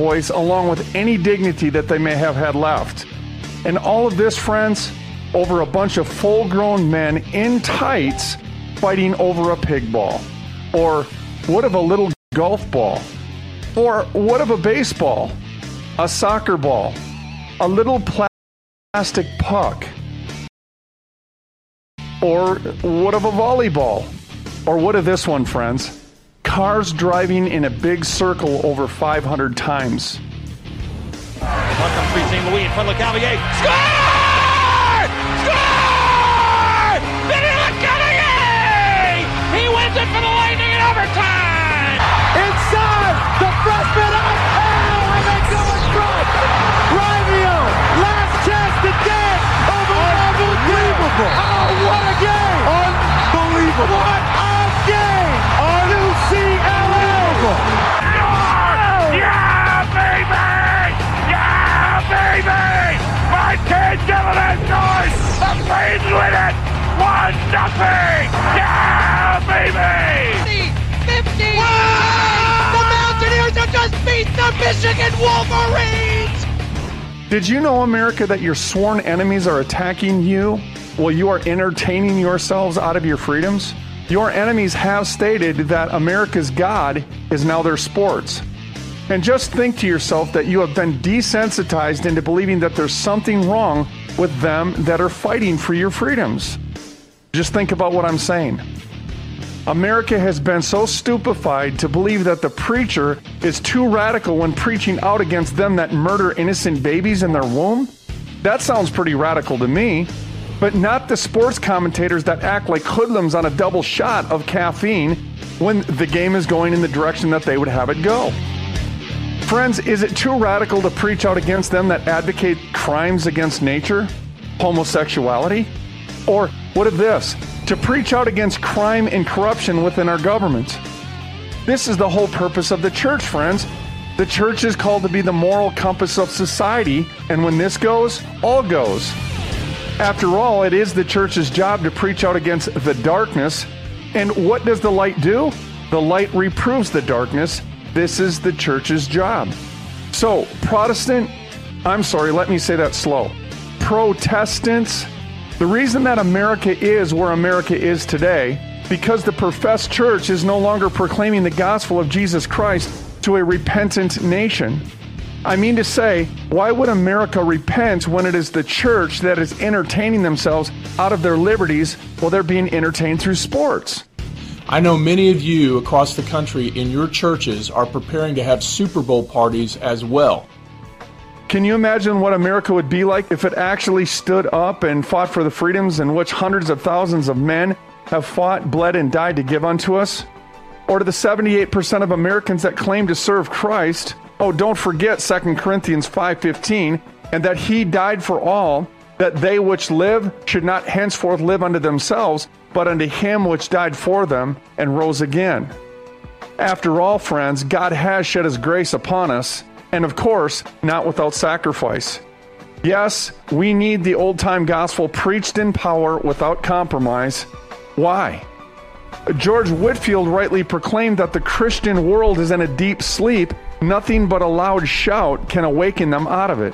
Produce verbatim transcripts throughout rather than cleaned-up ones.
voice along with any dignity that they may have had left. And all of this, friends, over a bunch of full-grown men in tights fighting over a pig ball. Or what of a little golf ball? Or what of a baseball? A soccer ball? A little plastic puck? Or what of a volleyball? Or what of this one, friends? Cars driving in a big circle over five hundred times. One comes free, Saint Louis in front of Lecavalier. Score! Score! Vinny Lecavalier! He wins it for the Lightning in overtime! Inside! The freshman up! Oh, and they go in front! Rivio! Last chance to dance! Over Unbelievable! Oh, what a game! Unbelievable! What a game! On U C L A! Yeah, baby! Yeah, baby! My kids yelling at noise! The Flames win it! One nothing! Yeah, baby! fifty! The Mountaineers have just beat the Michigan Wolverines! Did you know, America, that your sworn enemies are attacking you while you are entertaining yourselves out of your freedoms? Your enemies have stated that America's God is now their sports. And just think to yourself that you have been desensitized into believing that there's something wrong with them that are fighting for your freedoms. Just think about what I'm saying. America has been so stupefied to believe that the preacher is too radical when preaching out against them that murder innocent babies in their womb. That sounds pretty radical to me, but not the sports commentators that act like hoodlums on a double shot of caffeine when the game is going in the direction that they would have it go. Friends, is it too radical to preach out against them that advocate crimes against nature, homosexuality? Or what of this? To preach out against crime and corruption within our government. This is the whole purpose of the church, friends. The church is called to be the moral compass of society, and when this goes, all goes. After all, it is the church's job to preach out against the darkness. And what does the light do? The light reproves the darkness. This is the church's job. So, Protestant, I'm sorry, let me say that slow. Protestants, the reason that America is where America is today, because the professed church is no longer proclaiming the gospel of Jesus Christ to a repentant nation. I mean to say, why would America repent when it is the church that is entertaining themselves out of their liberties while they're being entertained through sports? I know many of you across the country in your churches are preparing to have Super Bowl parties as well. Can you imagine what America would be like if it actually stood up and fought for the freedoms in which hundreds of thousands of men have fought, bled, and died to give unto us? Or to the seventy-eight percent of Americans that claim to serve Christ, oh, don't forget Second Corinthians five fifteen, and that he died for all, that they which live should not henceforth live unto themselves, but unto him which died for them and rose again. After all, friends, God has shed his grace upon us, and of course, not without sacrifice. Yes, we need the old-time gospel preached in power without compromise. Why? George Whitefield rightly proclaimed that the Christian world is in a deep sleep. Nothing but a loud shout can awaken them out of it.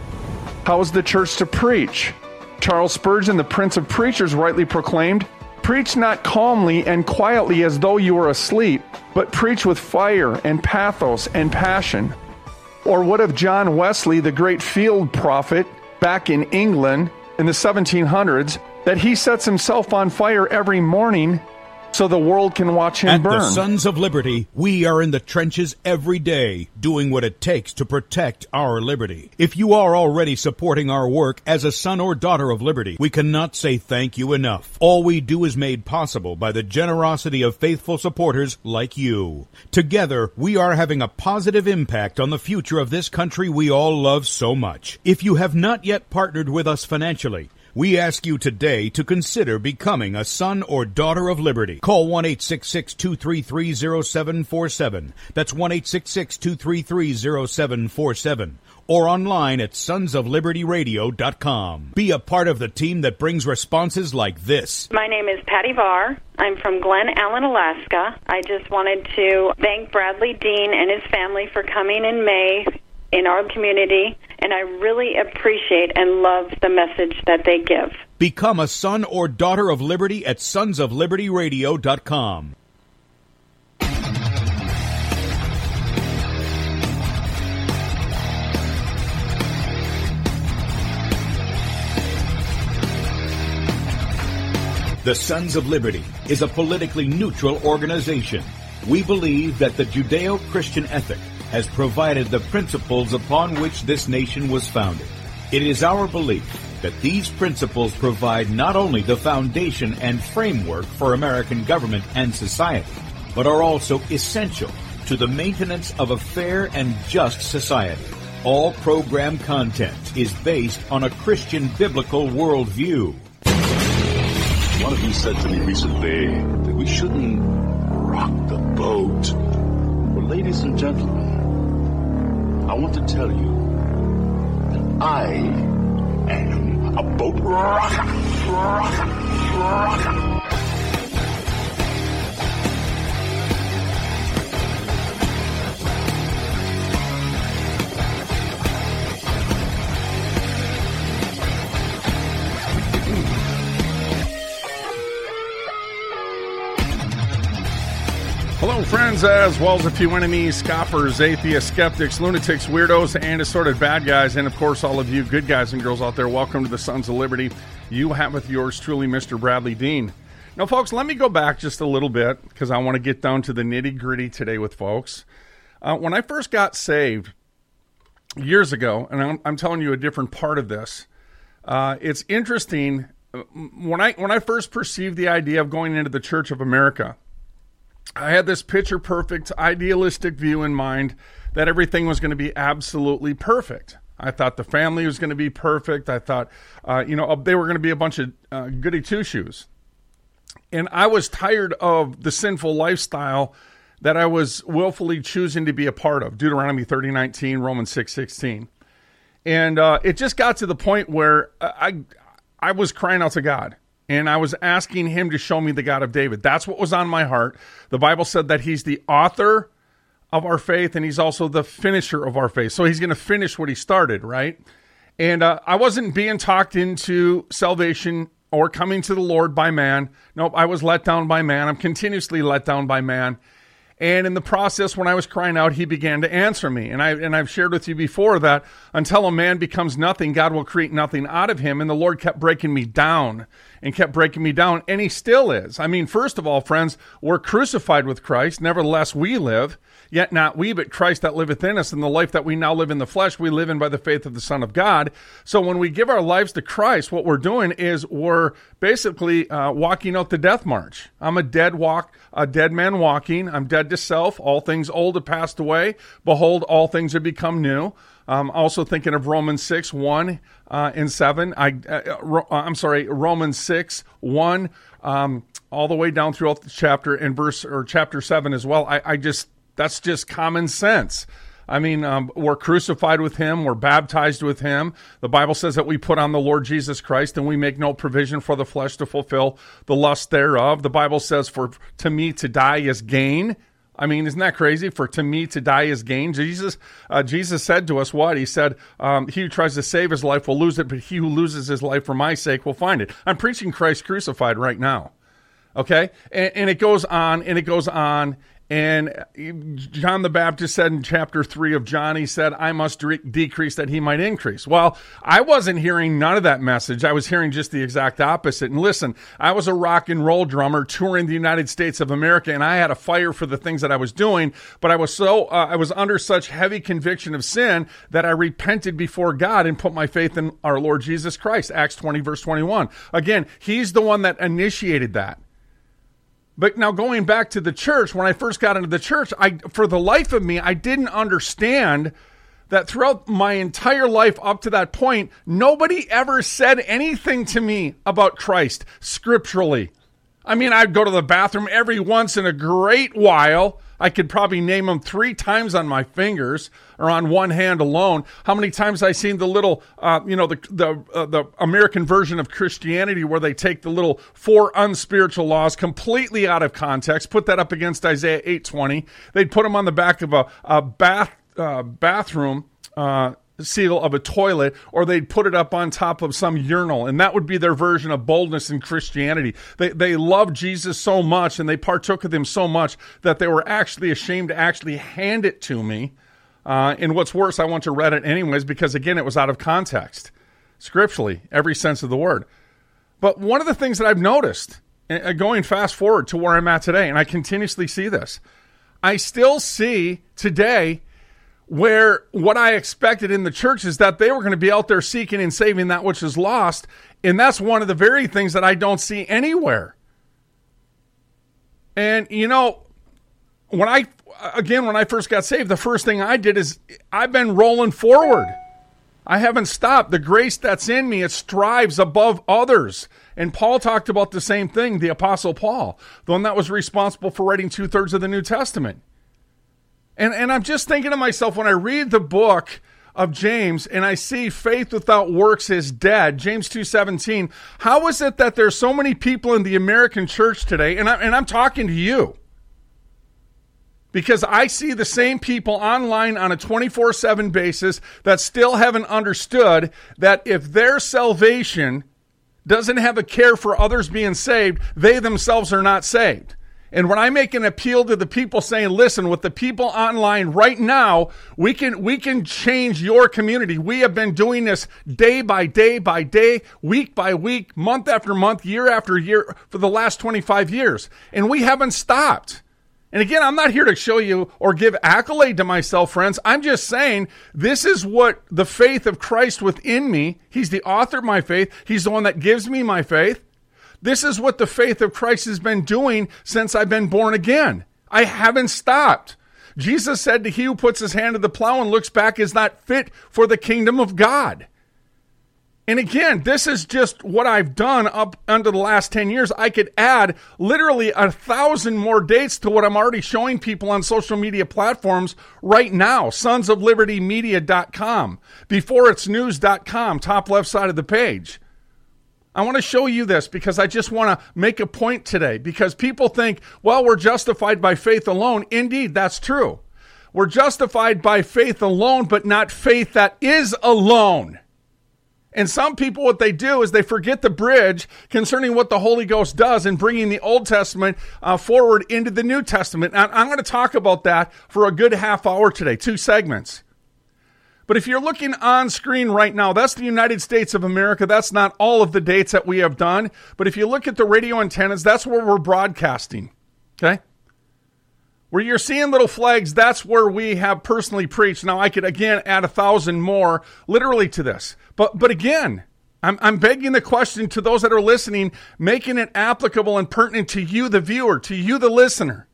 How is the church to preach? Charles Spurgeon, the Prince of Preachers, rightly proclaimed, "Preach not calmly and quietly as though you were asleep, but preach with fire and pathos and passion." Or what of John Wesley, the great field prophet back in England in the seventeen hundreds, that he sets himself on fire every morning so the world can watch him At burn? At the Sons of Liberty, we are in the trenches every day, doing what it takes to protect our liberty. If you are already supporting our work as a son or daughter of liberty, we cannot say thank you enough. All we do is made possible by the generosity of faithful supporters like you. Together, we are having a positive impact on the future of this country we all love so much. If you have not yet partnered with us financially, we ask you today to consider becoming a son or daughter of liberty. Call one eight six six, two three three, zero seven four seven. That's one eight six six, two three three, zero seven four seven. Or online at sons of liberty radio dot com. Be a part of the team that brings responses like this. My name is Patty Varr. I'm from Glen Allen, Alaska. I just wanted to thank Bradley Dean and his family for coming in May in our community, and I really appreciate and love the message that they give. Become a son or daughter of liberty at sons of liberty radio dot com. The Sons of Liberty is a politically neutral organization. We believe that the Judeo-Christian ethic has provided the principles upon which this nation was founded. It is our belief that these principles provide not only the foundation and framework for American government and society, but are also essential to the maintenance of a fair and just society. All program content is based on a Christian biblical worldview. One of you said to me recently that we shouldn't rock the boat. Well, ladies and gentlemen, I want to tell you that I am a boat rocker, rocker, rocker. Hello, friends, as well as a few enemies, scoffers, atheists, skeptics, lunatics, weirdos, and assorted bad guys, and of course all of you good guys and girls out there. Welcome to the Sons of Liberty. You have with yours truly, Mister Bradley Dean. Now, folks, let me go back just a little bit because I want to get down to the nitty-gritty today with folks. Uh, when I first got saved years ago, and I'm, I'm telling you a different part of this, uh, it's interesting. When I when I first perceived the idea of going into the Church of America, I had this picture-perfect, idealistic view in mind that everything was going to be absolutely perfect. I thought the family was going to be perfect. I thought, uh, you know, they were going to be a bunch of uh, goody two-shoes. And I was tired of the sinful lifestyle that I was willfully choosing to be a part of. Deuteronomy thirty nineteen, Romans six sixteen. And uh, it just got to the point where I, I was crying out to God. And I was asking him to show me the God of David. That's what was on my heart. The Bible said that he's the author of our faith, and he's also the finisher of our faith. So he's going to finish what he started, right? And uh, I wasn't being talked into salvation or coming to the Lord by man. Nope, I was let down by man. I'm continuously let down by man. And in the process, when I was crying out, he began to answer me. And, I, and I've shared with you before that until a man becomes nothing, God will create nothing out of him. And the Lord kept breaking me down and kept breaking me down. And he still is. I mean, first of all, friends, we're crucified with Christ. Nevertheless, we live. Yet not we, but Christ that liveth in us. And the life that we now live in the flesh, we live in by the faith of the Son of God. So when we give our lives to Christ, what we're doing is we're basically uh, walking out the death march. I'm a dead walk, a dead man walking. I'm dead to self. All things old have passed away. Behold, all things have become new. I'm also thinking of Romans six, one uh, and seven. I, uh, ro- I'm sorry, Romans six, one, um, all the way down throughout the chapter and verse or chapter seven as well. I, I just, that's just common sense. I mean, um, we're crucified with him. We're baptized with him. The Bible says that we put on the Lord Jesus Christ and we make no provision for the flesh to fulfill the lust thereof. The Bible says, for to me to die is gain. I mean, isn't that crazy? For to me to die is gain. Jesus uh, Jesus said to us what? He said, um, he who tries to save his life will lose it, but he who loses his life for my sake will find it. I'm preaching Christ crucified right now. Okay? And, and it goes on, and it goes on. And John the Baptist said in chapter three of John, he said, I must de- decrease that he might increase. Well, I wasn't hearing none of that message. I was hearing just the exact opposite. And listen, I was a rock and roll drummer touring the United States of America, and I had a fire for the things that I was doing, but I was so, uh, I was under such heavy conviction of sin that I repented before God and put my faith in our Lord Jesus Christ. Acts twenty, verse twenty-one. Again, he's the one that initiated that. But now going back to the church, when I first got into the church, I, for the life of me, I didn't understand that throughout my entire life up to that point, nobody ever said anything to me about Christ scripturally. I mean, I'd go to the bathroom every once in a great while. I could probably name them three times on my fingers or on one hand alone. How many times I seen the little, uh, you know, the the uh, the American version of Christianity where they take the little four unspiritual laws completely out of context, put that up against Isaiah eight twenty. They'd put them on the back of a, a bath uh, bathroom uh, seal of a toilet, or they'd put it up on top of some urinal, and that would be their version of boldness in Christianity. They they loved Jesus so much, and they partook of him so much that they were actually ashamed to actually hand it to me. Uh, and what's worse, I went to Reddit anyways, because again, it was out of context, scripturally, every sense of the word. But one of the things that I've noticed, uh, going fast forward to where I'm at today, and I continuously see this, I still see today where what I expected in the church is that they were going to be out there seeking and saving that which is lost. And that's one of the very things that I don't see anywhere. And, you know, when I, again, when I first got saved, the first thing I did is I've been rolling forward. I haven't stopped. The grace that's in me, it strives above others. And Paul talked about the same thing, the Apostle Paul, the one that was responsible for writing two-thirds of the New Testament. And and I'm just thinking to myself, when I read the book of James and I see faith without works is dead, James two seventeen, how is it that there's so many people in the American church today, and, I, and I'm talking to you, because I see the same people online on a twenty-four seven basis that still haven't understood that if their salvation doesn't have a care for others being saved, they themselves are not saved. And when I make an appeal to the people saying, listen, with the people online right now, we can we can change your community. We have been doing this day by day by day, week by week, month after month, year after year for the last twenty-five years. And we haven't stopped. And again, I'm not here to show you or give accolade to myself, friends. I'm just saying this is what the faith of Christ within me, he's the author of my faith. He's the one that gives me my faith. This is what the faith of Christ has been doing since I've been born again. I haven't stopped. Jesus said to he who puts his hand to the plow and looks back is not fit for the kingdom of God. And again, this is just what I've done up under the last ten years. I could add literally a thousand more dates to what I'm already showing people on social media platforms right now. sons of liberty media dot com, before it's news dot com, top left side of the page. I want to show you this because I just want to make a point today, because people think, well, we're justified by faith alone. Indeed, that's true. We're justified by faith alone, but not faith that is alone. And some people, what they do is they forget the bridge concerning what the Holy Ghost does in bringing the Old Testament uh, forward into the New Testament. And I'm going to talk about that for a good half hour today, two segments. But if you're looking on screen right now, that's the United States of America. That's not all of the dates that we have done. But if you look at the radio antennas, that's where we're broadcasting. Okay? Where you're seeing little flags, that's where we have personally preached. Now, I could, again, add a thousand more literally to this. But but again, I'm, I'm begging the question to those that are listening, making it applicable and pertinent to you, the viewer, to you, the listener.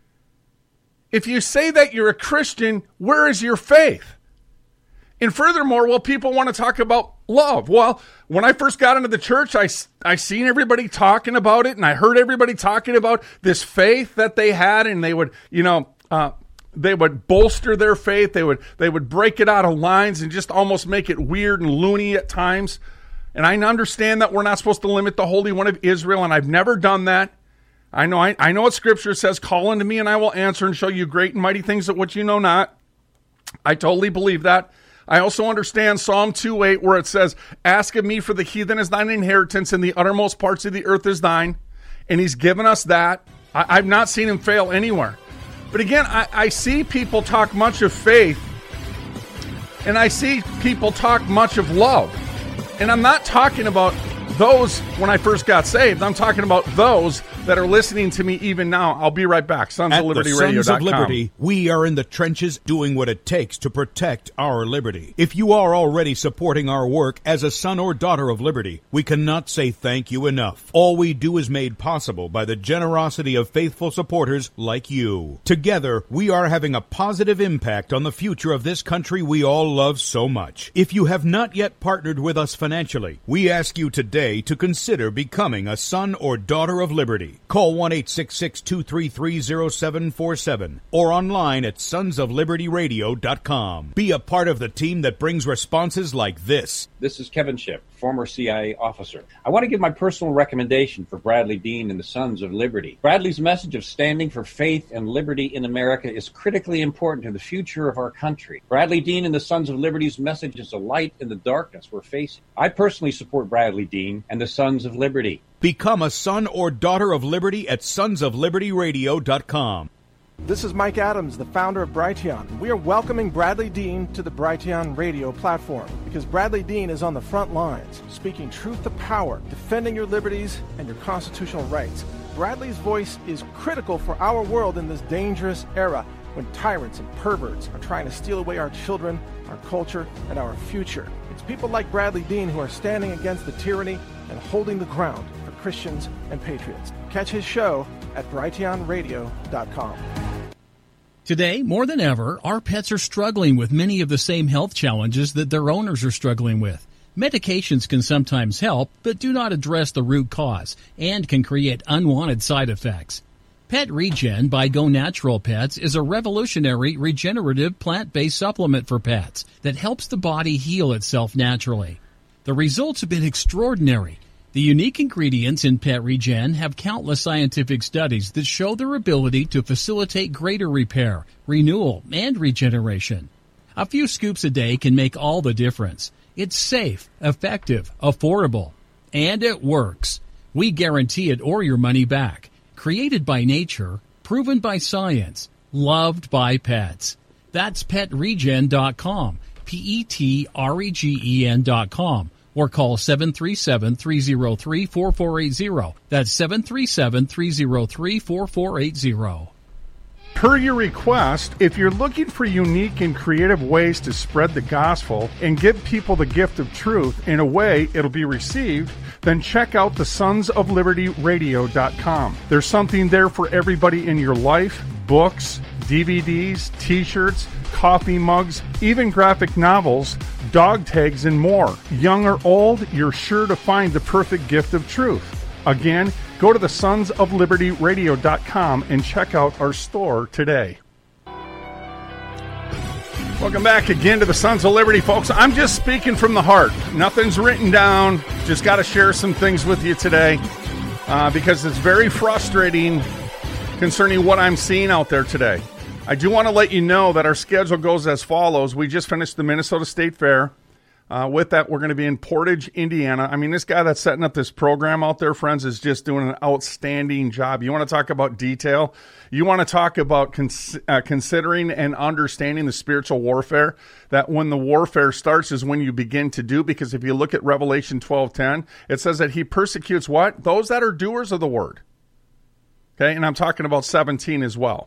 If you say that you're a Christian, where is your faith? And furthermore, well, people want to talk about love. Well, when I first got into the church, I, I seen everybody talking about it, and I heard everybody talking about this faith that they had, and they would, you know, uh, they would bolster their faith. They would they would break it out of lines and just almost make it weird and loony at times. And I understand that we're not supposed to limit the Holy One of Israel, and I've never done that. I know I, I know what Scripture says, call unto me and I will answer and show you great and mighty things of which you know not. I totally believe that. I also understand Psalm two eight, where it says, ask of me, for the heathen is thine inheritance, and the uttermost parts of the earth is thine. And he's given us that. I, I've not seen him fail anywhere. But again, I, I see people talk much of faith, and I see people talk much of love. And I'm not talking about those when I first got saved. I'm talking about those that are listening to me even now. I'll be right back. sons of liberty radio dot com. At the Sons of Liberty, we are in the trenches doing what it takes to protect our liberty. If you are already supporting our work as a son or daughter of liberty, we cannot say thank you enough. All we do is made possible by the generosity of faithful supporters like you. Together, we are having a positive impact on the future of this country we all love so much. If you have not yet partnered with us financially, we ask you today today to consider becoming a son or daughter of liberty. Call one eight six six, two three three, zero seven four seven or online at sons of liberty radio dot com. Be a part of the team that brings responses like this. This is Kevin Shipp, former C I A officer. I want to give my personal recommendation for Bradley Dean and the Sons of Liberty. Bradley's message of standing for faith and liberty in America is critically important to the future of our country. Bradley Dean and the Sons of Liberty's message is a light in the darkness we're facing. I personally support Bradley Dean and the Sons of Liberty. Become a son or daughter of liberty at sons of liberty radio dot com. This is Mike Adams, the founder of Brighteon. We are welcoming Bradley Dean to the Brighteon radio platform because Bradley Dean is on the front lines, speaking truth to power, defending your liberties and your constitutional rights. Bradley's voice is critical for our world in this dangerous era when tyrants and perverts are trying to steal away our children, our culture, and our future. It's people like Bradley Dean who are standing against the tyranny and holding the ground for Christians and patriots. Catch his show at brighteon radio dot com. Today, more than ever, our pets are struggling with many of the same health challenges that their owners are struggling with. Medications can sometimes help, but do not address the root cause and can create unwanted side effects. Pet Regen by Go Natural Pets is a revolutionary regenerative plant-based supplement for pets that helps the body heal itself naturally. The results have been extraordinary. The unique ingredients in Pet Regen have countless scientific studies that show their ability to facilitate greater repair, renewal, and regeneration. A few scoops a day can make all the difference. It's safe, effective, affordable, and it works. We guarantee it or your money back. Created by nature, proven by science, loved by pets. That's pet regen dot com, P E T R E G E N dot com. Or call seven three seven, three zero three, four four eight zero. That's seven three seven, three zero three, four four eight zero. Per your request, if you're looking for unique and creative ways to spread the gospel and give people the gift of truth in a way it'll be received, then check out the sons of liberty radio dot com. There's something there for everybody in your life: books, D V Ds, t-shirts, coffee mugs, even graphic novels, dog tags, and more. Young or old, you're sure to find the perfect gift of truth. Again, go to the sons of liberty radio dot com and check out our store today. Welcome back again to the Sons of Liberty, folks. I'm just speaking from the heart. Nothing's written down. Just got to share some things with you today uh, because it's very frustrating concerning what I'm seeing out there today. I do want to let you know that our schedule goes as follows. We just finished the Minnesota State Fair. Uh, with that, we're going to be in Portage, Indiana. I mean, this guy that's setting up this program out there, friends, is just doing an outstanding job. You want to talk about detail? You want to talk about cons- uh, considering and understanding the spiritual warfare, that when the warfare starts is when you begin to do, because if you look at Revelation twelve ten, it says that he persecutes what? Those that are doers of the word. Okay, and I'm talking about seventeen as well.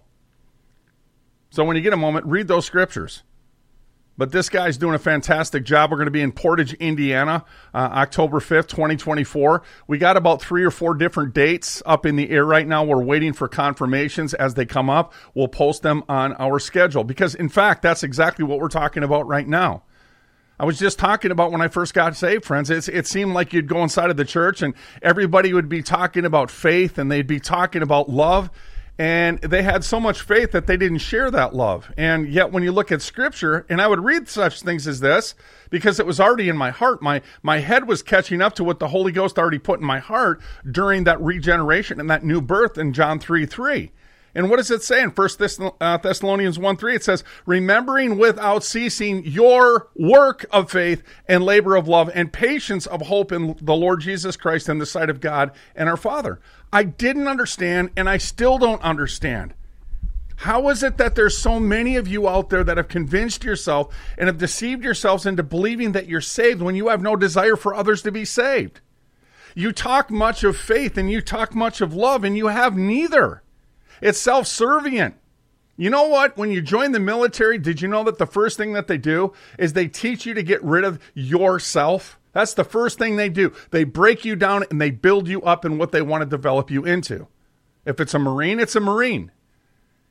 So when you get a moment, read those scriptures. But this guy's doing a fantastic job. We're going to be in Portage, Indiana, uh, October fifth, twenty twenty-four. We got about three or four different dates up in the air right now. We're waiting for confirmations. As they come up, we'll post them on our schedule. Because, in fact, that's exactly what we're talking about right now. I was just talking about when I first got saved, friends. It's, it seemed like you'd go inside of the church and everybody would be talking about faith and they'd be talking about love. And they had so much faith that they didn't share that love. And yet when you look at Scripture, and I would read such things as this, because it was already in my heart. My my head was catching up to what the Holy Ghost already put in my heart during that regeneration and that new birth in John three three. And what does it say in First Thessalonians one three? It says, remembering without ceasing your work of faith and labor of love and patience of hope in the Lord Jesus Christ in the sight of God and our Father. I didn't understand, and I still don't understand. How is it that there's so many of you out there that have convinced yourself and have deceived yourselves into believing that you're saved when you have no desire for others to be saved? You talk much of faith and you talk much of love, and you have neither. It's self-servient. You know what? When you join the military, did you know that the first thing that they do is they teach you to get rid of yourself? That's the first thing they do. They break you down and they build you up in what they want to develop you into. If it's a Marine, it's a Marine.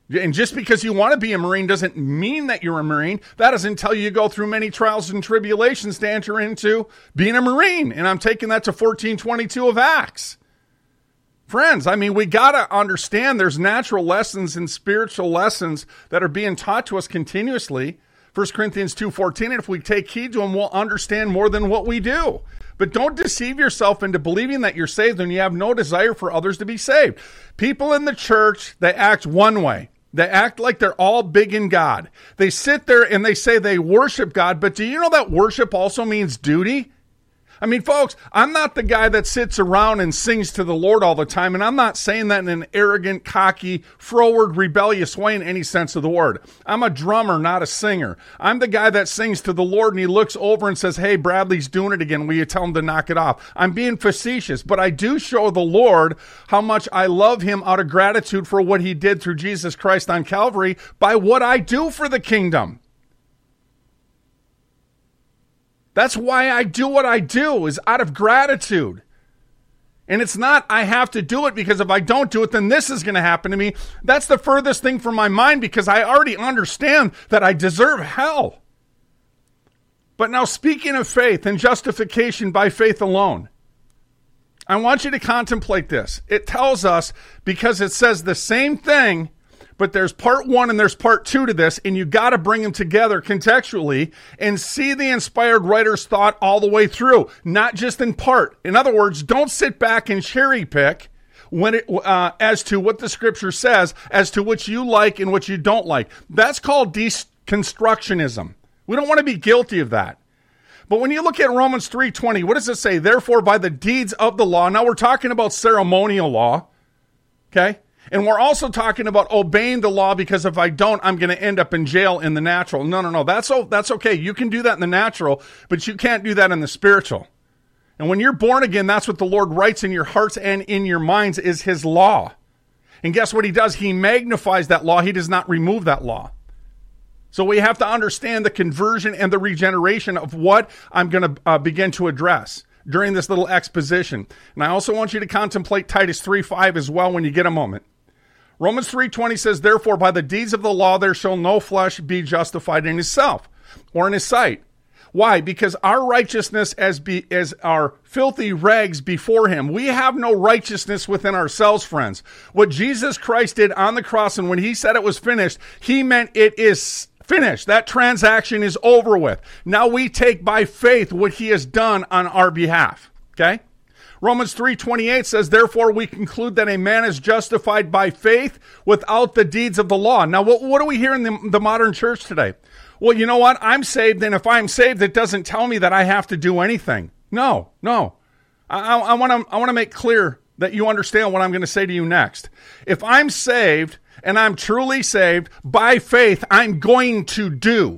And just because you want to be a Marine doesn't mean that you're a Marine. That doesn't tell you you go through many trials and tribulations to enter into being a Marine. And I'm taking that to fourteen twenty-two of Acts. Friends, I mean, we got to understand there's natural lessons and spiritual lessons that are being taught to us continuously. First Corinthians two fourteen, and if we take heed to them, we'll understand more than what we do. But don't deceive yourself into believing that you're saved when you have no desire for others to be saved. People in the church, they act one way. They act like they're all big in God. They sit there and they say they worship God, but do you know that worship also means duty? I mean, folks, I'm not the guy that sits around and sings to the Lord all the time, and I'm not saying that in an arrogant, cocky, froward, rebellious way in any sense of the word. I'm a drummer, not a singer. I'm the guy that sings to the Lord, and he looks over and says, hey, Bradley's doing it again. Will you tell him to knock it off? I'm being facetious, but I do show the Lord how much I love him out of gratitude for what he did through Jesus Christ on Calvary by what I do for the kingdom. That's why I do what I do, is out of gratitude. And it's not, I have to do it because if I don't do it, then this is going to happen to me. That's the furthest thing from my mind because I already understand that I deserve hell. But now, speaking of faith and justification by faith alone, I want you to contemplate this. It tells us, because it says the same thing, but there's part one and there's part two to this, and you got to bring them together contextually and see the inspired writer's thought all the way through, not just in part. In other words, don't sit back and cherry pick when it, uh, as to what the scripture says, as to what you like and what you don't like. That's called deconstructionism. We don't want to be guilty of that. But when you look at Romans three twenty, what does it say? Therefore, by the deeds of the law. Now we're talking about ceremonial law, okay? And we're also talking about obeying the law because if I don't, I'm going to end up in jail in the natural. No, no, no. That's, that's okay. You can do that in the natural, but you can't do that in the spiritual. And when you're born again, that's what the Lord writes in your hearts and in your minds is his law. And guess what he does? He magnifies that law. He does not remove that law. So we have to understand the conversion and the regeneration of what I'm going to uh, begin to address during this little exposition. And I also want you to contemplate Titus three five as well when you get a moment. Romans three twenty says, therefore, by the deeds of the law, there shall no flesh be justified in himself or in his sight. Why? Because our righteousness as be, as our filthy rags before him. We have no righteousness within ourselves, friends. What Jesus Christ did on the cross, and when he said it was finished, he meant it is finished. That transaction is over with. Now we take by faith what he has done on our behalf. Okay? Romans three twenty-eight says, therefore we conclude that a man is justified by faith without the deeds of the law. Now, what, what do we hear in the, the modern church today? Well, you know what? I'm saved, and if I'm saved, it doesn't tell me that I have to do anything. No, no. I, I want to I want to make clear that you understand what I'm going to say to you next. If I'm saved, and I'm truly saved, by faith, I'm going to do.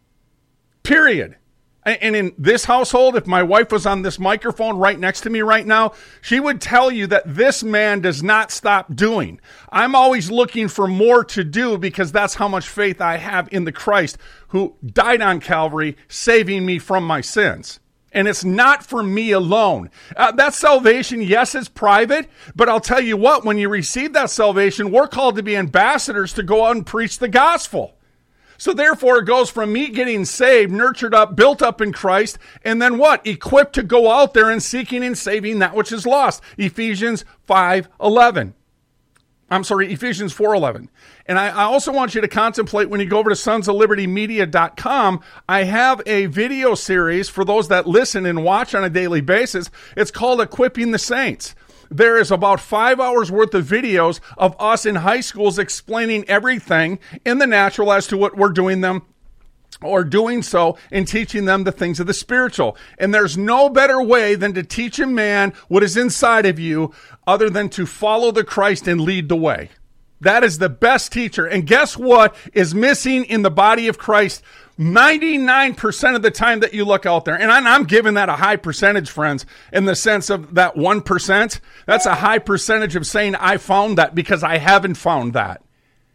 Period. And in this household, if my wife was on this microphone right next to me right now, she would tell you that this man does not stop doing. I'm always looking for more to do because that's how much faith I have in the Christ who died on Calvary, saving me from my sins. And it's not for me alone. Uh, that salvation, yes, it's private, but I'll tell you what, when you receive that salvation, we're called to be ambassadors to go out and preach the gospel. So therefore, it goes from me getting saved, nurtured up, built up in Christ, and then what? Equipped to go out there and seeking and saving that which is lost. Ephesians five eleven. I'm sorry, Ephesians four eleven. And I, I also want you to contemplate when you go over to sons of liberty media dot com, I have a video series for those that listen and watch on a daily basis. It's called Equipping the Saints. There is about five hours worth of videos of us in high schools explaining everything in the natural as to what we're doing them or doing so and teaching them the things of the spiritual. And there's no better way than to teach a man what is inside of you other than to follow the Christ and lead the way. That is the best teacher. And guess what is missing in the body of Christ ninety-nine percent of the time that you look out there? And I'm giving that a high percentage, friends, in the sense of that one percent. That's a high percentage of saying I found that because I haven't found that.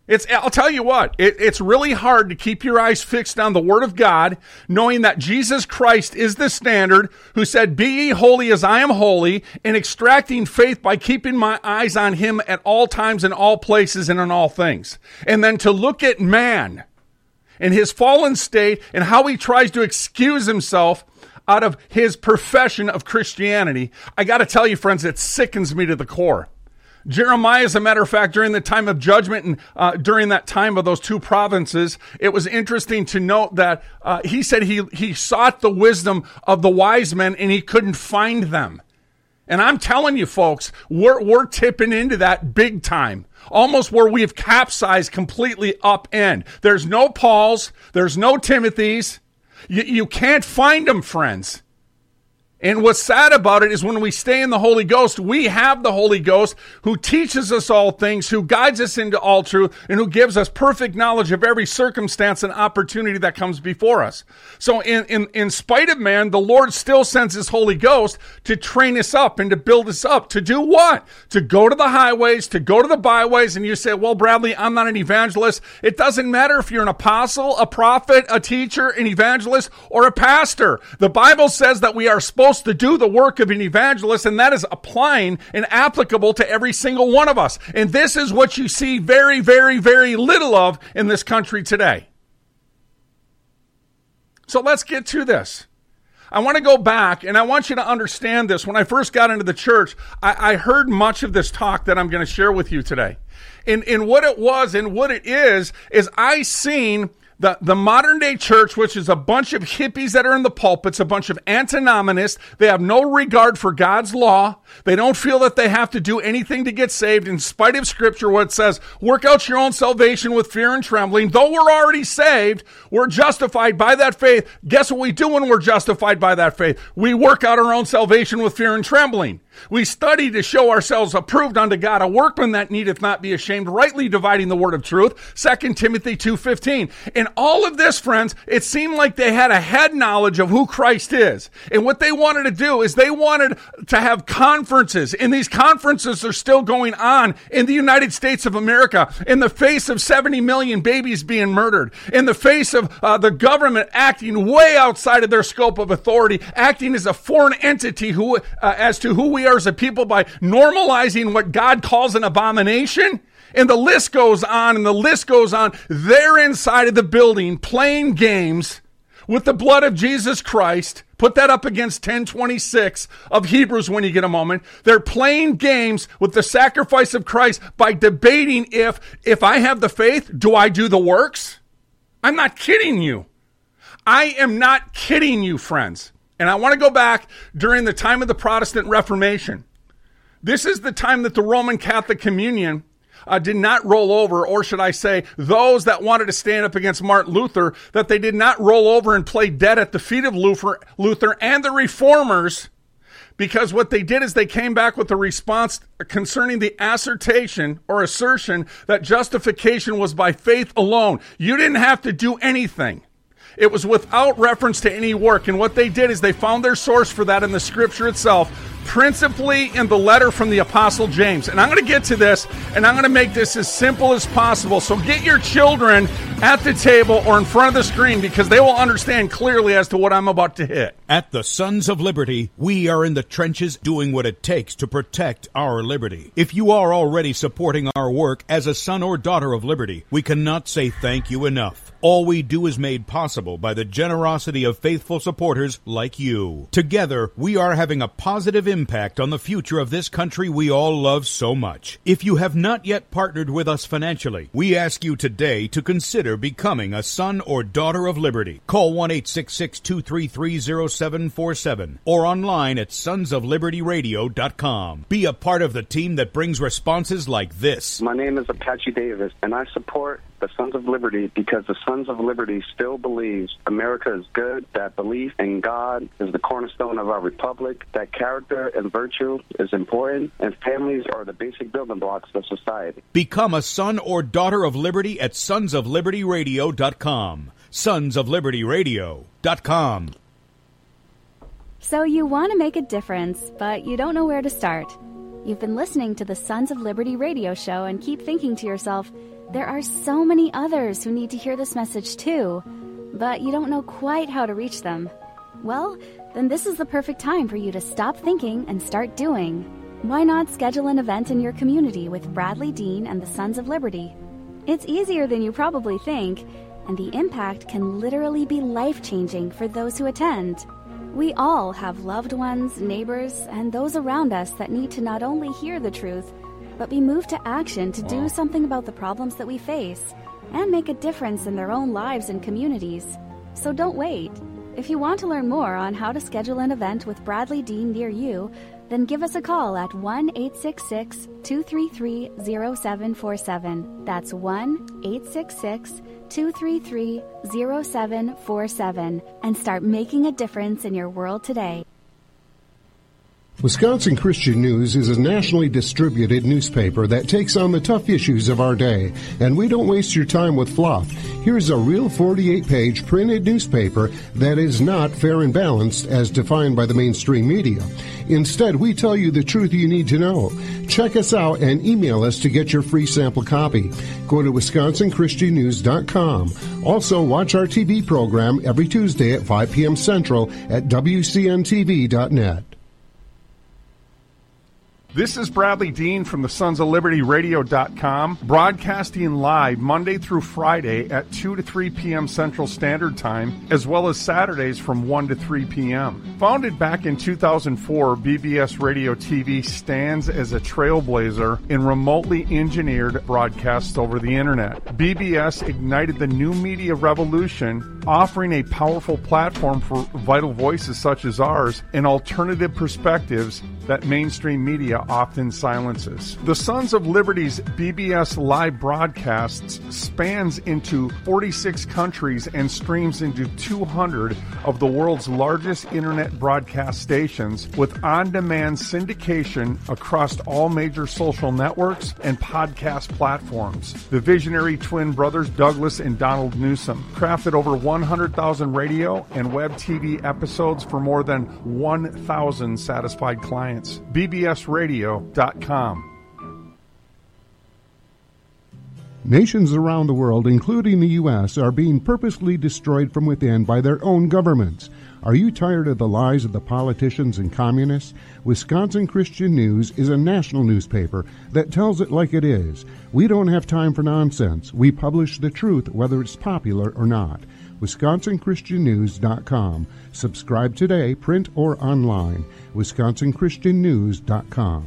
It's, I'll tell you what, it, it's really hard to keep your eyes fixed on the Word of God, knowing that Jesus Christ is the standard, who said, "Be ye holy as I am holy," and extracting faith by keeping my eyes on Him at all times, in all places, and in all things. And then to look at man and his fallen state and how he tries to excuse himself out of his profession of Christianity, I got to tell you, friends, it sickens me to the core. Jeremiah, as a matter of fact, during the time of judgment and uh, during that time of those two provinces, it was interesting to note that uh, he said he, he sought the wisdom of the wise men and he couldn't find them. And I'm telling you, folks, we're, we're tipping into that big time, almost where we've capsized completely upend. There's no Pauls. There's no Timothys. You, you can't find them, friends. And what's sad about it is when we stay in the Holy Ghost, we have the Holy Ghost who teaches us all things, who guides us into all truth, and who gives us perfect knowledge of every circumstance and opportunity that comes before us. So in, in, in spite of man, the Lord still sends His Holy Ghost to train us up and to build us up. To do what? To go to the highways, to go to the byways, and you say, well, Bradley, I'm not an evangelist. It doesn't matter if you're an apostle, a prophet, a teacher, an evangelist, or a pastor. The Bible says that we are supposed to do the work of an evangelist, and that is applying and applicable to every single one of us. And this is what you see very, very, very little of in this country today. So let's get to this. I want to go back, and I want you to understand this. When I first got into the church, I, I heard much of this talk that I'm going to share with you today. And, and what it was and what it is, is I seen The, the modern day church, which is a bunch of hippies that are in the pulpits, a bunch of antinomianists. They have no regard for God's law. They don't feel that they have to do anything to get saved, in spite of Scripture, where it says, work out your own salvation with fear and trembling. Though we're already saved, we're justified by that faith. Guess what we do when we're justified by that faith? We work out our own salvation with fear and trembling. We study to show ourselves approved unto God, a workman that needeth not be ashamed, rightly dividing the word of truth, Second Timothy two fifteen. And all of this, friends, it seemed like they had a head knowledge of who Christ is. And what they wanted to do is they wanted to have conferences, and these conferences are still going on in the United States of America, in the face of seventy million babies being murdered, in the face of uh, the government acting way outside of their scope of authority, acting as a foreign entity who, uh, as to who we are as a people, by normalizing what God calls an abomination. And the list goes on and the list goes on. They're inside of the building playing games with the blood of Jesus Christ. Put that up against ten twenty-six of Hebrews when you get a moment. They're playing games with the sacrifice of Christ by debating if, if I have the faith, do I do the works? I'm not kidding you. I am not kidding you, friends. And I want to go back during the time of the Protestant Reformation. This is the time that the Roman Catholic Communion uh, did not roll over, or should I say, those that wanted to stand up against Martin Luther, that they did not roll over and play dead at the feet of Luther, Luther and the Reformers, because what they did is they came back with a response concerning the assertion or assertion that justification was by faith alone. You didn't have to do anything. It was without reference to any work. And what they did is they found their source for that in the Scripture itself, principally in the letter from the Apostle James. And I'm going to get to this, and I'm going to make this as simple as possible. So get your children at the table or in front of the screen, because they will understand clearly as to what I'm about to hit. At the Sons of Liberty, we are in the trenches doing what it takes to protect our liberty. If you are already supporting our work as a son or daughter of liberty, we cannot say thank you enough. All we do is made possible by the generosity of faithful supporters like you. Together, we are having a positive impact on the future of this country we all love so much. If you have not yet partnered with us financially, we ask you today to consider becoming a son or daughter of liberty. Call one eight six six, two three three, zero seven four seven or online at sons of liberty radio dot com. Be a part of the team that brings responses like this. My name is Apache Davis, and I support the Sons of Liberty because the Sons of Liberty still believes America is good, that belief in God is the cornerstone of our republic, that character and virtue is important, and families are the basic building blocks of society. Become a son or daughter of liberty at sons of liberty radio dot com. sons of liberty radio dot com. So you want to make a difference, but you don't know where to start. You've been listening to the Sons of Liberty radio show and keep thinking to yourself, There are so many others who need to hear this message too, but you don't know quite how to reach them. Well, then this is the perfect time for you to stop thinking and start doing. Why not schedule an event in your community with Bradley Dean and the Sons of Liberty? It's easier than you probably think, and the impact can literally be life-changing for those who attend. We all have loved ones, neighbors, and those around us that need to not only hear the truth, but be moved to action to do something about the problems that we face and make a difference in their own lives and communities. So don't wait. If you want to learn more on how to schedule an event with Bradley Dean near you, then give us a call at one eight six six, two three three, zero seven four seven. That's one eight six six, two three three, zero seven four seven and start making a difference in your world today. Wisconsin Christian News is a nationally distributed newspaper that takes on the tough issues of our day, and we don't waste your time with fluff. Here's a real forty-eight page printed newspaper that is not fair and balanced as defined by the mainstream media. Instead, we tell you the truth you need to know. Check us out and email us to get your free sample copy. Go to wisconsin christian news dot com. Also, watch our T V program every Tuesday at five p.m. Central at w c n t v dot net. This is Bradley Dean from the Sons of Liberty Radio dot com, broadcasting live Monday through Friday at two to three p.m. Central Standard Time, as well as Saturdays from one to three p.m. Founded back in two thousand four, B B S Radio T V stands as a trailblazer in remotely engineered broadcasts over the Internet. B B S ignited the new media revolution, offering a powerful platform for vital voices such as ours and alternative perspectives that mainstream media often silences. The Sons of Liberty's B B S live broadcasts spans into forty-six countries and streams into two hundred of the world's largest internet broadcast stations, with on-demand syndication across all major social networks and podcast platforms. The visionary twin brothers Douglas and Donald Newsom crafted over one hundred thousand radio and web T V episodes for more than one thousand satisfied clients. B B S radio dot com. Nations around the world, including the U S, are being purposely destroyed from within by their own governments. Are you tired of the lies of the politicians and communists? Wisconsin Christian News is a national newspaper that tells it like it is. We don't have time for nonsense. We publish the truth, whether it's popular or not. wisconsin christian news dot com. Subscribe today, print or online. wisconsin christian news dot com.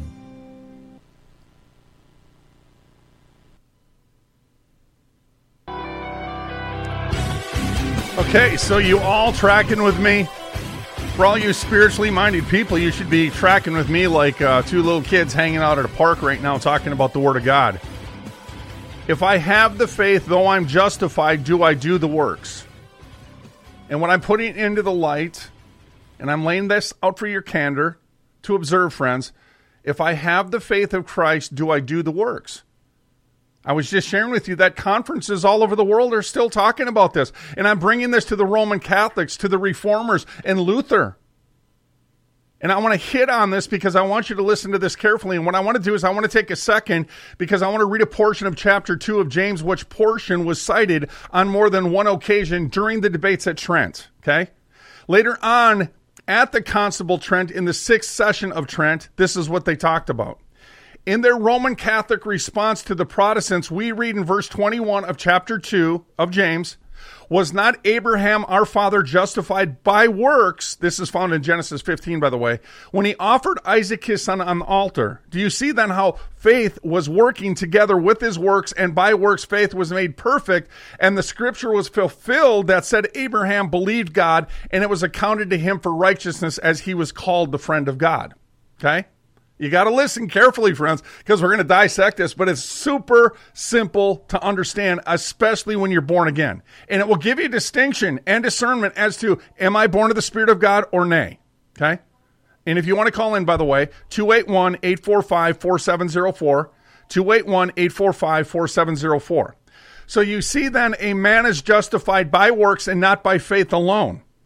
Okay, so you all tracking with me? For all you spiritually minded people, you should be tracking with me like uh, two little kids hanging out at a park right now talking about the Word of God. If I have the faith, though I'm justified, do I do the works? And what I'm putting into the light, and I'm laying this out for your candor to observe, friends, if I have the faith of Christ, do I do the works? I was just sharing with you that conferences all over the world are still talking about this. And I'm bringing this to the Roman Catholics, to the Reformers, and Luther. And I want to hit on this because I want you to listen to this carefully. And what I want to do is I want to take a second because I want to read a portion of chapter two of James, which portion was cited on more than one occasion during the debates at Trent. Okay? Later on, at the Constable Trent, in the sixth session of Trent, this is what they talked about. In their Roman Catholic response to the Protestants, we read in verse twenty-one of chapter two of James, was not Abraham our father justified by works? This is found in Genesis fifteen, by the way, when he offered Isaac his son on the altar. Do you see then how faith was working together with his works, and by works faith was made perfect, and the scripture was fulfilled that said Abraham believed God, and it was accounted to him for righteousness as he was called the friend of God. Okay? You got to listen carefully, friends, because we're going to dissect this, but it's super simple to understand, especially when you're born again. And it will give you distinction and discernment as to, am I born of the Spirit of God or nay? Okay? And if you want to call in, by the way, two eight one, eight four five, four seven zero four, two eight one, eight four five, four seven zero four. So you see then, a man is justified by works and not by faith alone.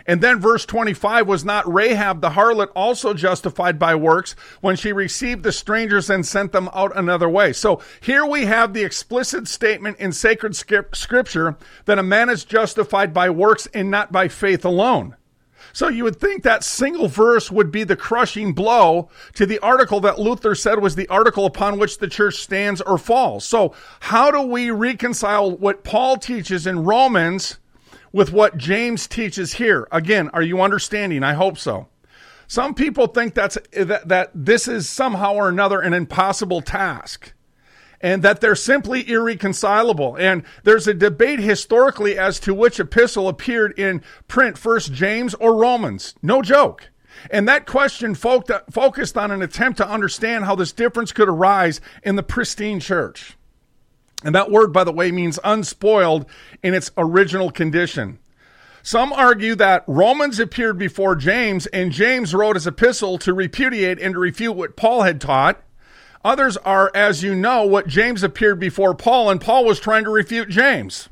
And then verse twenty-five, was not Rahab the harlot also justified by works when she received the strangers and sent them out another way? So here we have the explicit statement in sacred scripture that a man is justified by works and not by faith alone. So you would think that single verse would be the crushing blow to the article that Luther said was the article upon which the church stands or falls. So how do we reconcile what Paul teaches in Romans with what James teaches here? Again, are you understanding? I hope so. Some people think that's that, that this is somehow or another an impossible task, and that they're simply irreconcilable. And there's a debate historically as to which epistle appeared in print, First James or Romans. No joke. And that question fo- focused on an attempt to understand how this difference could arise in the pristine church. And that word, by the way, means unspoiled in its original condition. Some argue that Romans appeared before James, and James wrote his epistle to repudiate and to refute what Paul had taught. Others are, as you know, what James appeared before Paul, and Paul was trying to refute James.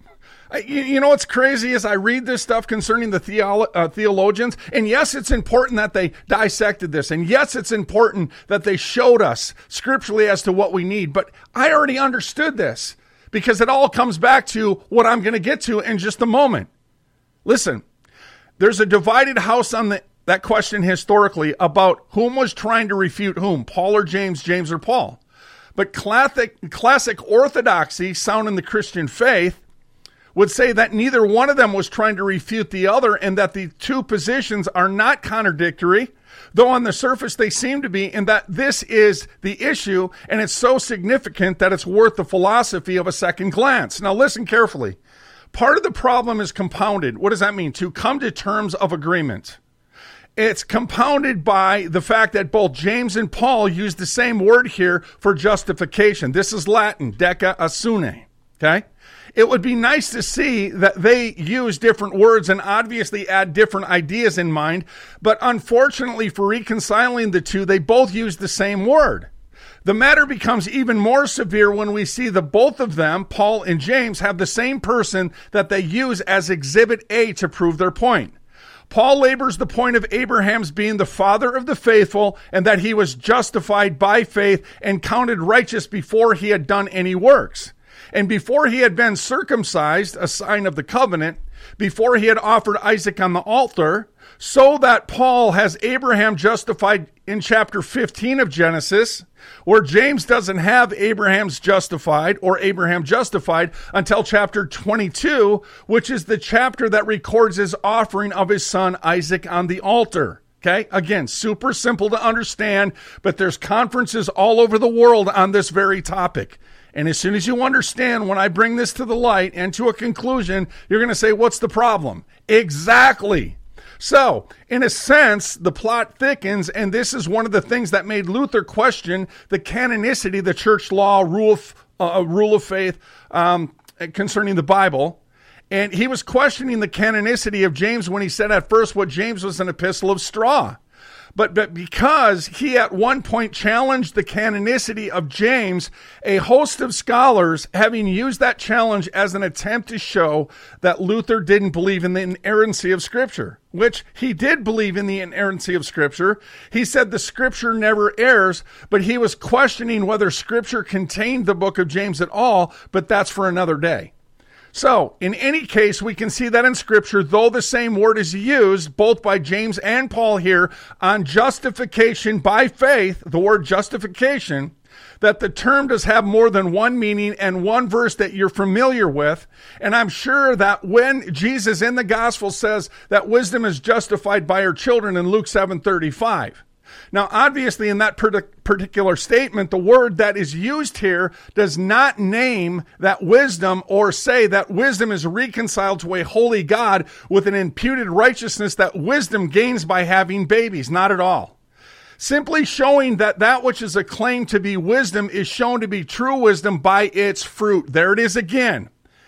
You, you know what's crazy is I read this stuff concerning the theolo- uh, theologians, and yes, it's important that they dissected this, and yes, it's important that they showed us scripturally as to what we need, but I already understood this, because it all comes back to what I'm going to get to in just a moment. Listen, there's a divided house on the that question historically about whom was trying to refute whom, Paul or James, James or Paul. But classic, classic orthodoxy, sound in the Christian faith, would say that neither one of them was trying to refute the other, and that the two positions are not contradictory, though on the surface they seem to be, and that this is the issue, and it's so significant that it's worth the philosophy of a second glance. Now listen carefully. Part of the problem is compounded. What does that mean? To come to terms of agreement. It's compounded by the fact that both James and Paul use the same word here for justification. This is Latin, deca asune, okay? It would be nice to see that they use different words and obviously add different ideas in mind, but unfortunately for reconciling the two, they both use the same word. The matter becomes even more severe when we see that both of them, Paul and James, have the same person that they use as Exhibit A to prove their point. Paul labors the point of Abraham's being the father of the faithful, and that he was justified by faith and counted righteous before he had done any works. And before he had been circumcised, a sign of the covenant, before he had offered Isaac on the altar, so that Paul has Abraham justified in chapter fifteen of Genesis, where James doesn't have Abraham's justified or Abraham justified until chapter twenty-two, which is the chapter that records his offering of his son Isaac on the altar. Okay, again, super simple to understand, but there's conferences all over the world on this very topic. And as soon as you understand, when I bring this to the light and to a conclusion, you're going to say, what's the problem? Exactly. So, in a sense, the plot thickens, and this is one of the things that made Luther question the canonicity, the church law, rule of, uh, rule of faith um, concerning the Bible. And he was questioning the canonicity of James when he said at first what James was an epistle of straw. But, but because he at one point challenged the canonicity of James, a host of scholars, having used that challenge as an attempt to show that Luther didn't believe in the inerrancy of Scripture, which he did believe in the inerrancy of Scripture. He said the Scripture never errs, but he was questioning whether Scripture contained the book of James at all, but that's for another day. So, in any case, we can see that in Scripture, though the same word is used both by James and Paul here on justification by faith, the word justification, that the term does have more than one meaning and one verse that you're familiar with. And I'm sure that when Jesus in the gospel says that wisdom is justified by her children in Luke seven thirty-five, now, obviously, in that particular statement, the word that is used here does not name that wisdom or say that wisdom is reconciled to a holy God with an imputed righteousness that wisdom gains by having babies. Not at all. Simply showing that that which is acclaimed to be wisdom is shown to be true wisdom by its fruit. There it is again.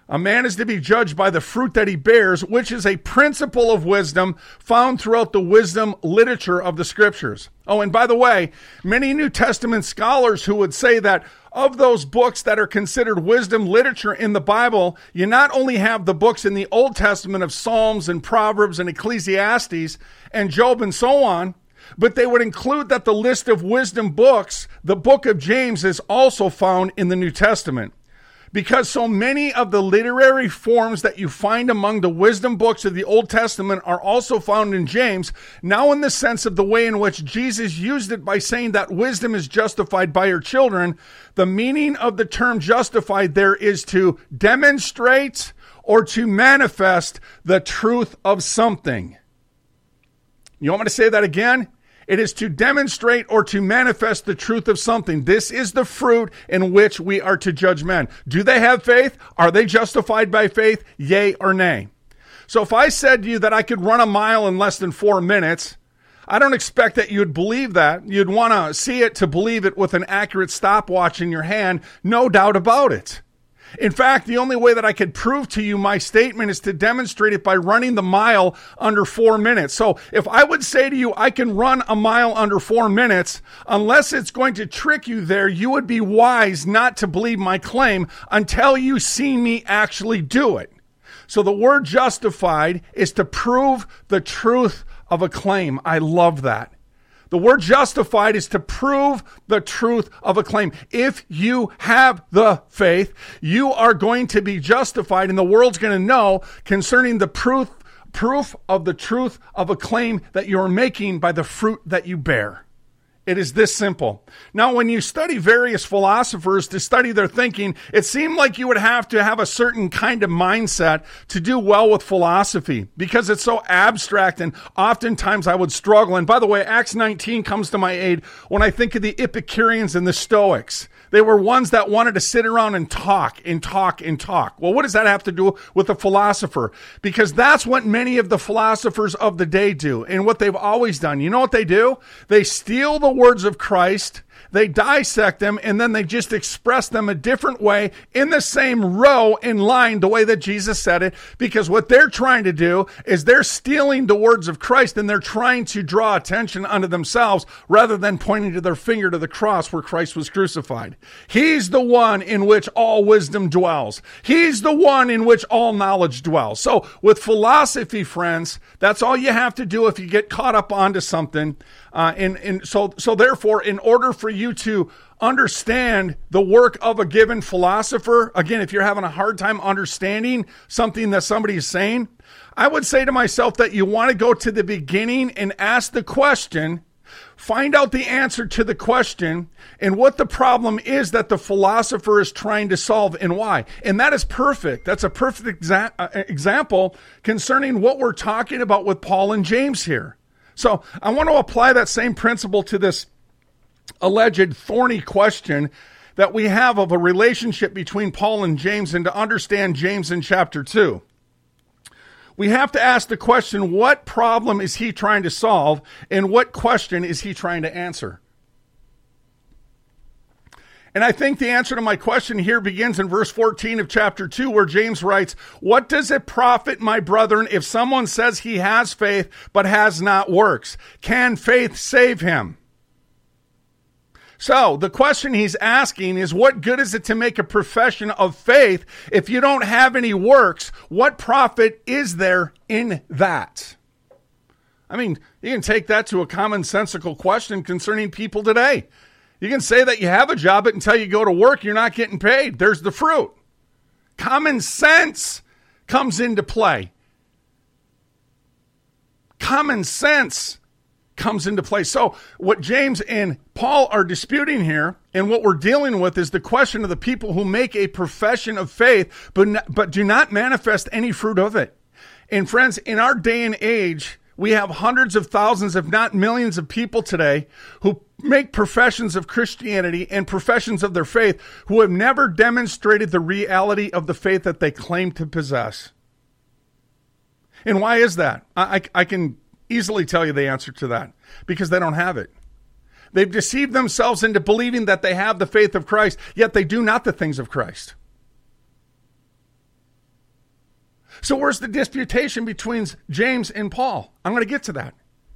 A man is to be judged by the fruit that he bears, which is a principle of wisdom found throughout the wisdom literature of the scriptures. Oh, and by the way, many New Testament scholars who would say that of those books that are considered wisdom literature in the Bible, you not only have the books in the Old Testament of Psalms and Proverbs and Ecclesiastes and Job and so on, but they would include that the list of wisdom books, the book of James, is also found in the New Testament. Because so many of the literary forms that you find among the wisdom books of the Old Testament are also found in James, now in the sense of the way in which Jesus used it by saying that wisdom is justified by her children, the meaning of the term justified there is to demonstrate or to manifest the truth of something. You want me to say that again? It is to demonstrate or to manifest the truth of something. This is the fruit in which we are to judge men. Do they have faith? Are they justified by faith? Yea or nay? So if I said to you that I could run a mile in less than four minutes, I don't expect that you'd believe that. You'd want to see it to believe it with an accurate stopwatch in your hand. No doubt about it. In fact, the only way that I could prove to you my statement is to demonstrate it by running the mile under four minutes. So if I would say to you, I can run a mile under four minutes, unless it's going to trick you there, you would be wise not to believe my claim until you see me actually do it. So the word justified is to prove the truth of a claim. I love that. The word justified is to prove the truth of a claim. If you have the faith, you are going to be justified, and the world's going to know concerning the proof, proof of the truth of a claim that you're making by the fruit that you bear. It is this simple. Now, when you study various philosophers to study their thinking, it seemed like you would have to have a certain kind of mindset to do well with philosophy because it's so abstract, and oftentimes I would struggle. And by the way, Acts nineteen comes to my aid when I think of the Epicureans and the Stoics. They were ones that wanted to sit around and talk and talk and talk. Well, what does that have to do with a philosopher? Because that's what many of the philosophers of the day do and what they've always done. You know what they do? They steal the words of Christ, they dissect them, and then they just express them a different way in the same row in line the way that Jesus said it, because what they're trying to do is they're stealing the words of Christ and they're trying to draw attention unto themselves rather than pointing to their finger to the cross where Christ was crucified. He's the one in which all wisdom dwells. He's the one in which all knowledge dwells. So with philosophy, friends, that's all you have to do if you get caught up onto something. Uh, and, and so, so therefore, in order for you to understand the work of a given philosopher, again, if you're having a hard time understanding something that somebody is saying, I would say to myself that you want to go to the beginning and ask the question, find out the answer to the question and what the problem is that the philosopher is trying to solve and why. And that is perfect. That's a perfect exa- uh, example concerning what we're talking about with Paul and James here. So I want to apply that same principle to this alleged thorny question that we have of a relationship between Paul and James, and to understand James in chapter two. We have to ask the question, what problem is he trying to solve, and what question is he trying to answer? And I think the answer to my question here begins in verse fourteen of chapter two, where James writes, "What does it profit, my brethren, if someone says he has faith but has not works? Can faith save him?" So the question he's asking is, what good is it to make a profession of faith if you don't have any works? What profit is there in that? I mean, you can take that to a commonsensical question concerning people today. You can say that you have a job, but until you go to work, you're not getting paid. There's the fruit. Common sense comes into play. Common sense comes into play. So what James and Paul are disputing here, and what we're dealing with, is the question of the people who make a profession of faith, but not, but do not manifest any fruit of it. And friends, in our day and age, we have hundreds of thousands, if not millions of people today who make professions of Christianity and professions of their faith who have never demonstrated the reality of the faith that they claim to possess. And why is that? I, I, I can easily tell you the answer to that. Because they don't have it. They've deceived themselves into believing that they have the faith of Christ, yet they do not the things of Christ. So where's the disputation between James and Paul? I'm going to get to that.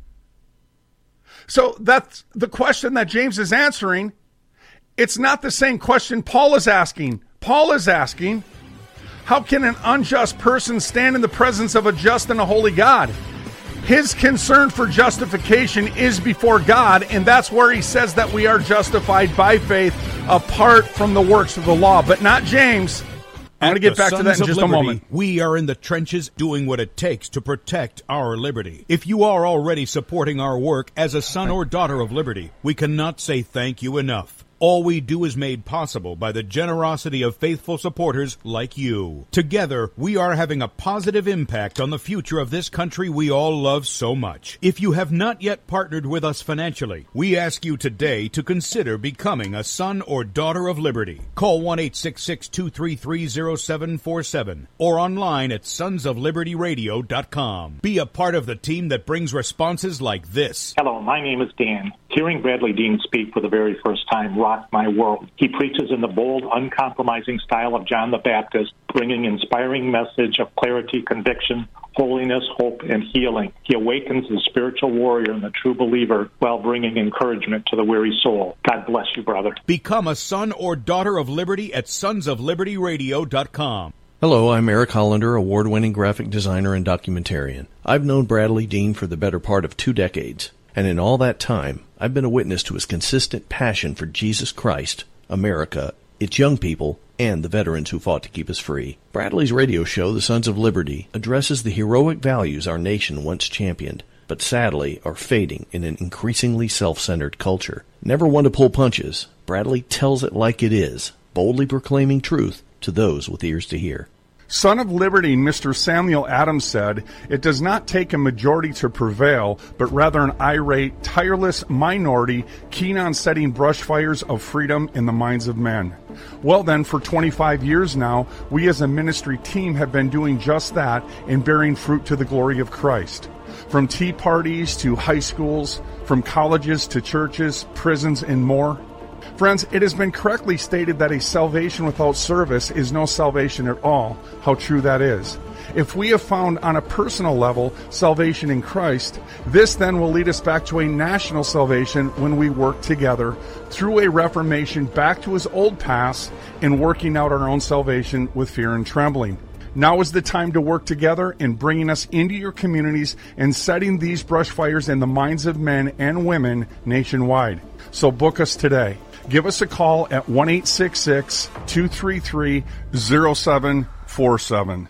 So that's the question that James is answering. It's not the same question Paul is asking. Paul is asking, how can an unjust person stand in the presence of a just and a holy God? His concern for justification is before God, and that's where he says that we are justified by faith apart from the works of the law, but not James. I'm going to get back to that in just Liberty, a moment. We are in the trenches doing what it takes to protect our liberty. If you are already supporting our work as a son or daughter of liberty, we cannot say thank you enough. All we do is made possible by the generosity of faithful supporters like you. Together, we are having a positive impact on the future of this country we all love so much. If you have not yet partnered with us financially, we ask you today to consider becoming a son or daughter of liberty. Call one eight six six, two three three, zero seven four seven or online at sons of liberty radio dot com. Be a part of the team that brings responses like this. Hello, my name is Dan. Hearing Bradley Dean speak for the very first time rocked my world. He preaches in the bold, uncompromising style of John the Baptist, bringing inspiring message of clarity, conviction, holiness, hope, and healing. He awakens the spiritual warrior and the true believer while bringing encouragement to the weary soul. God bless you, brother. Become a son or daughter of liberty at sons of liberty radio dot com. Hello, I'm Eric Hollander, award-winning graphic designer and documentarian. I've known Bradley Dean for the better part of two decades. And in all that time, I've been a witness to his consistent passion for Jesus Christ, America, its young people, and the veterans who fought to keep us free. Bradley's radio show, The Sons of Liberty, addresses the heroic values our nation once championed, but sadly are fading in an increasingly self-centered culture. Never one to pull punches, Bradley tells it like it is, boldly proclaiming truth to those with ears to hear. Son of Liberty, Mister Samuel Adams said, "It does not take a majority to prevail, but rather an irate, tireless minority keen on setting brush fires of freedom in the minds of men." Well then, for twenty-five years now, we as a ministry team have been doing just that and bearing fruit to the glory of Christ. From tea parties to high schools, from colleges to churches, prisons, and more. Friends, it has been correctly stated that a salvation without service is no salvation at all. How true that is. If we have found on a personal level salvation in Christ, this then will lead us back to a national salvation when we work together through a reformation back to his old paths and working out our own salvation with fear and trembling. Now is the time to work together in bringing us into your communities and setting these brush fires in the minds of men and women nationwide. So book us today. Give us a call at one eight six six, two three three, zero seven four seven.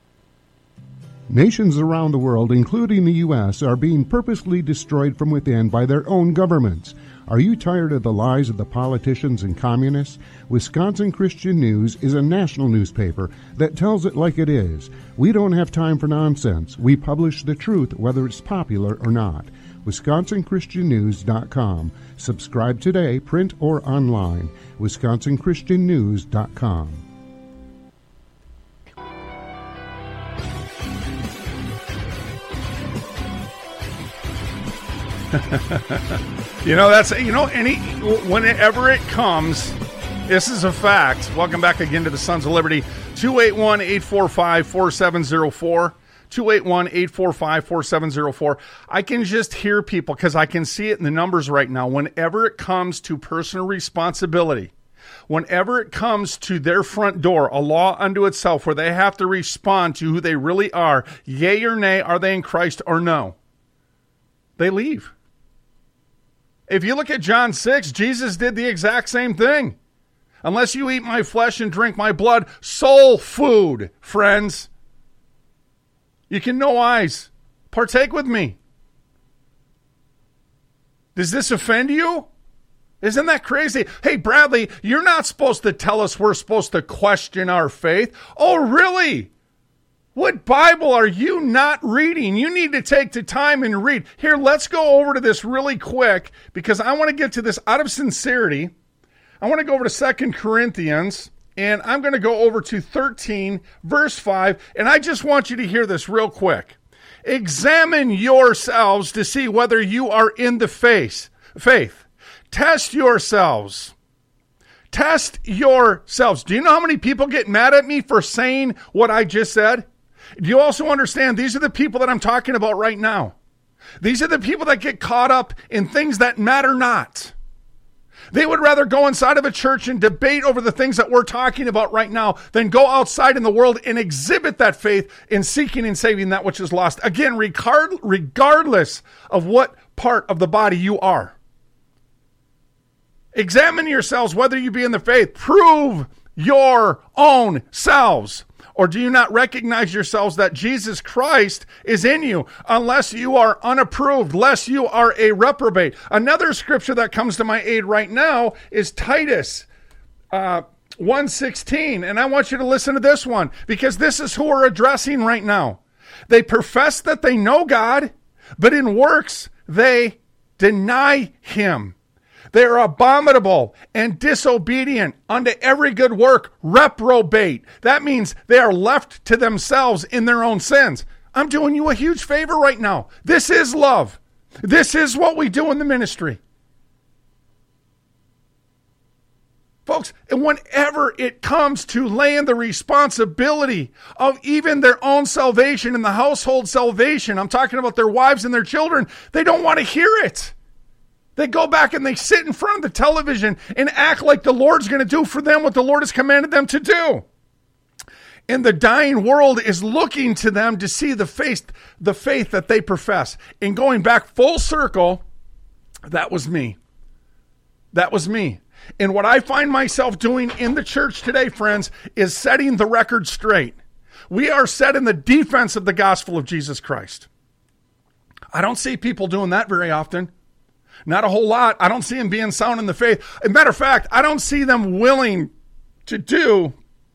Nations around the world, including the U S, are being purposely destroyed from within by their own governments. Are you tired of the lies of the politicians and communists? Wisconsin Christian News is a national newspaper that tells it like it is. We don't have time for nonsense. We publish the truth, whether it's popular or not. Wisconsin Christian News dot com. Subscribe today, print or online. Wisconsin Christian News dot com. You know, that's, you know, any, whenever it comes, this is a fact. Welcome back again to the Sons of Liberty. two eight one, eight four five, four seven zero four. two eight one, eight four five, four seven zero four. I can just hear people, because I can see it in the numbers right now. Whenever it comes to personal responsibility, whenever it comes to their front door, a law unto itself, where they have to respond to who they really are, yea or nay, are they in Christ or no, they leave. If you look at John six, Jesus did the exact same thing. Unless you eat my flesh and drink my blood, soul food, friends. You can no eyes partake with me. Does this offend you? Isn't that crazy? Hey, Bradley, you're not supposed to tell us we're supposed to question our faith. Oh, really? What Bible are you not reading? You need to take the time and read. Here, let's go over to this really quick, because I want to get to this out of sincerity. I want to go over to Second Corinthians. And I'm going to go over to thirteen, verse five, and I just want you to hear this real quick. Examine yourselves to see whether you are in the faith. Faith. Test yourselves. Test yourselves. Do you know how many people get mad at me for saying what I just said? Do you also understand these are the people that I'm talking about right now? These are the people that get caught up in things that matter not. They would rather go inside of a church and debate over the things that we're talking about right now than go outside in the world and exhibit that faith in seeking and saving that which is lost. Again, regard, regardless of what part of the body you are. Examine yourselves whether you be in the faith. Prove your own selves. Or do you not recognize yourselves that Jesus Christ is in you, unless you are unapproved, lest you are a reprobate? Another scripture that comes to my aid right now is Titus uh, one sixteen. And I want you to listen to this one, because this is who we're addressing right now. They profess that they know God, but in works they deny him. They are abominable and disobedient unto every good work, reprobate. That means they are left to themselves in their own sins. I'm doing you a huge favor right now. This is love. This is what we do in the ministry. Folks, and whenever it comes to laying the responsibility of even their own salvation and the household salvation, I'm talking about their wives and their children, they don't want to hear it. They go back and they sit in front of the television and act like the Lord's going to do for them what the Lord has commanded them to do. And the dying world is looking to them to see the faith, the faith that they profess. And going back full circle, that was me. That was me. And what I find myself doing in the church today, friends, is setting the record straight. We are set in the defense of the gospel of Jesus Christ. I don't see people doing that very often. Not a whole lot. I don't see them being sound in the faith. As a matter of fact, I don't see them willing to do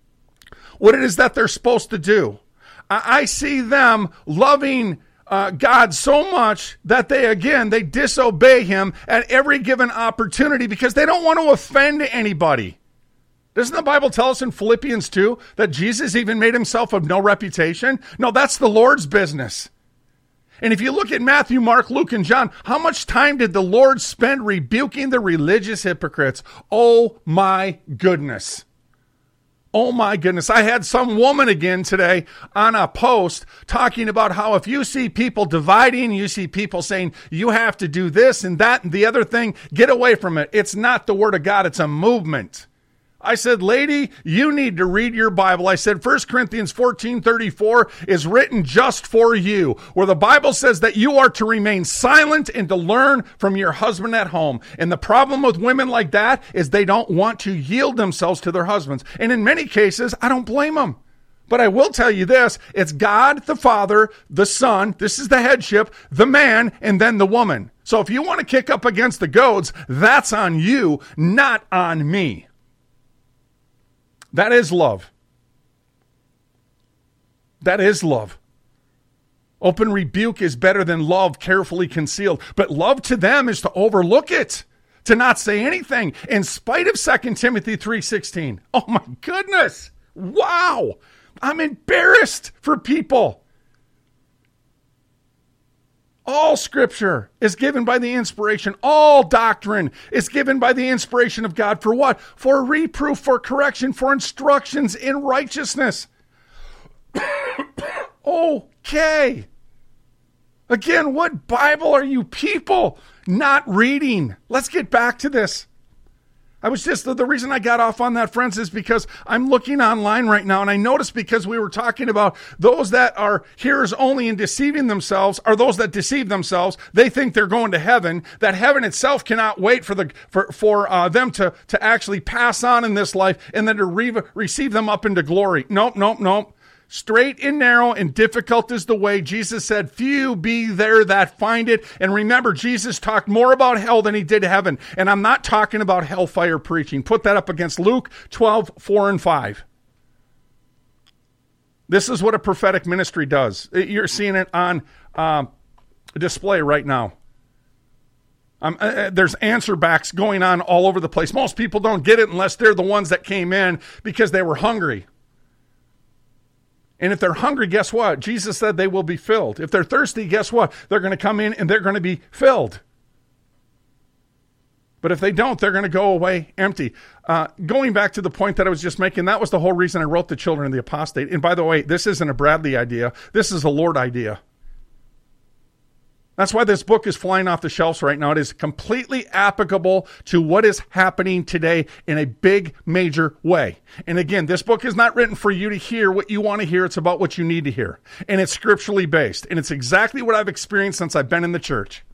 what it is that they're supposed to do. I, I see them loving uh, God so much that they, again, they disobey him at every given opportunity because they don't want to offend anybody. Doesn't the Bible tell us in Philippians two that Jesus even made himself of no reputation? No, that's the Lord's business. And if you look at Matthew, Mark, Luke, and John, how much time did the Lord spend rebuking the religious hypocrites? Oh my goodness. Oh my goodness. I had some woman again today on a post talking about how if you see people dividing, you see people saying you have to do this and that and the other thing, get away from it. It's not the word of God. It's a movement. I said, lady, you need to read your Bible. I said, First Corinthians fourteen thirty-four is written just for you, where the Bible says that you are to remain silent and to learn from your husband at home. And the problem with women like that is they don't want to yield themselves to their husbands. And in many cases, I don't blame them. But I will tell you this, it's God, the Father, the Son, this is the headship, the man, and then the woman. So if you want to kick up against the goads, that's on you, not on me. That is love. That is love. Open rebuke is better than love carefully concealed. But love to them is to overlook it, to not say anything, in spite of Second Timothy three sixteen. Oh my goodness. Wow. I'm embarrassed for people. All scripture is given by the inspiration. All doctrine is given by the inspiration of God. For what? For reproof, for correction, for instructions in righteousness. Okay. Again, what Bible are you people not reading? Let's get back to this. I was just, the, the reason I got off on that, friends, is because I'm looking online right now, and I noticed because we were talking about those that are hearers only and deceiving themselves, are those that deceive themselves. They think they're going to heaven, that heaven itself cannot wait for the for, for uh, them to, to actually pass on in this life and then to re- receive them up into glory. Nope, nope, nope. Straight and narrow and difficult is the way. Jesus said, few be there that find it. And remember, Jesus talked more about hell than he did heaven. And I'm not talking about hellfire preaching. Put that up against Luke twelve, four and five. This is what a prophetic ministry does. You're seeing it on um, display right now. Um, uh, there's answer backs going on all over the place. Most people don't get it unless they're the ones that came in because they were hungry. And if they're hungry, guess what? Jesus said they will be filled. If they're thirsty, guess what? They're going to come in and they're going to be filled. But if they don't, they're going to go away empty. Uh, going back to the point that I was just making, that was the whole reason I wrote The Children of the Apostate. And by the way, this isn't a Bradley idea. This is a Lord idea. That's why this book is flying off the shelves right now. It is completely applicable to what is happening today in a big, major way. And again, this book is not written for you to hear what you want to hear. It's about what you need to hear. And it's scripturally based. And it's exactly what I've experienced since I've been in the church.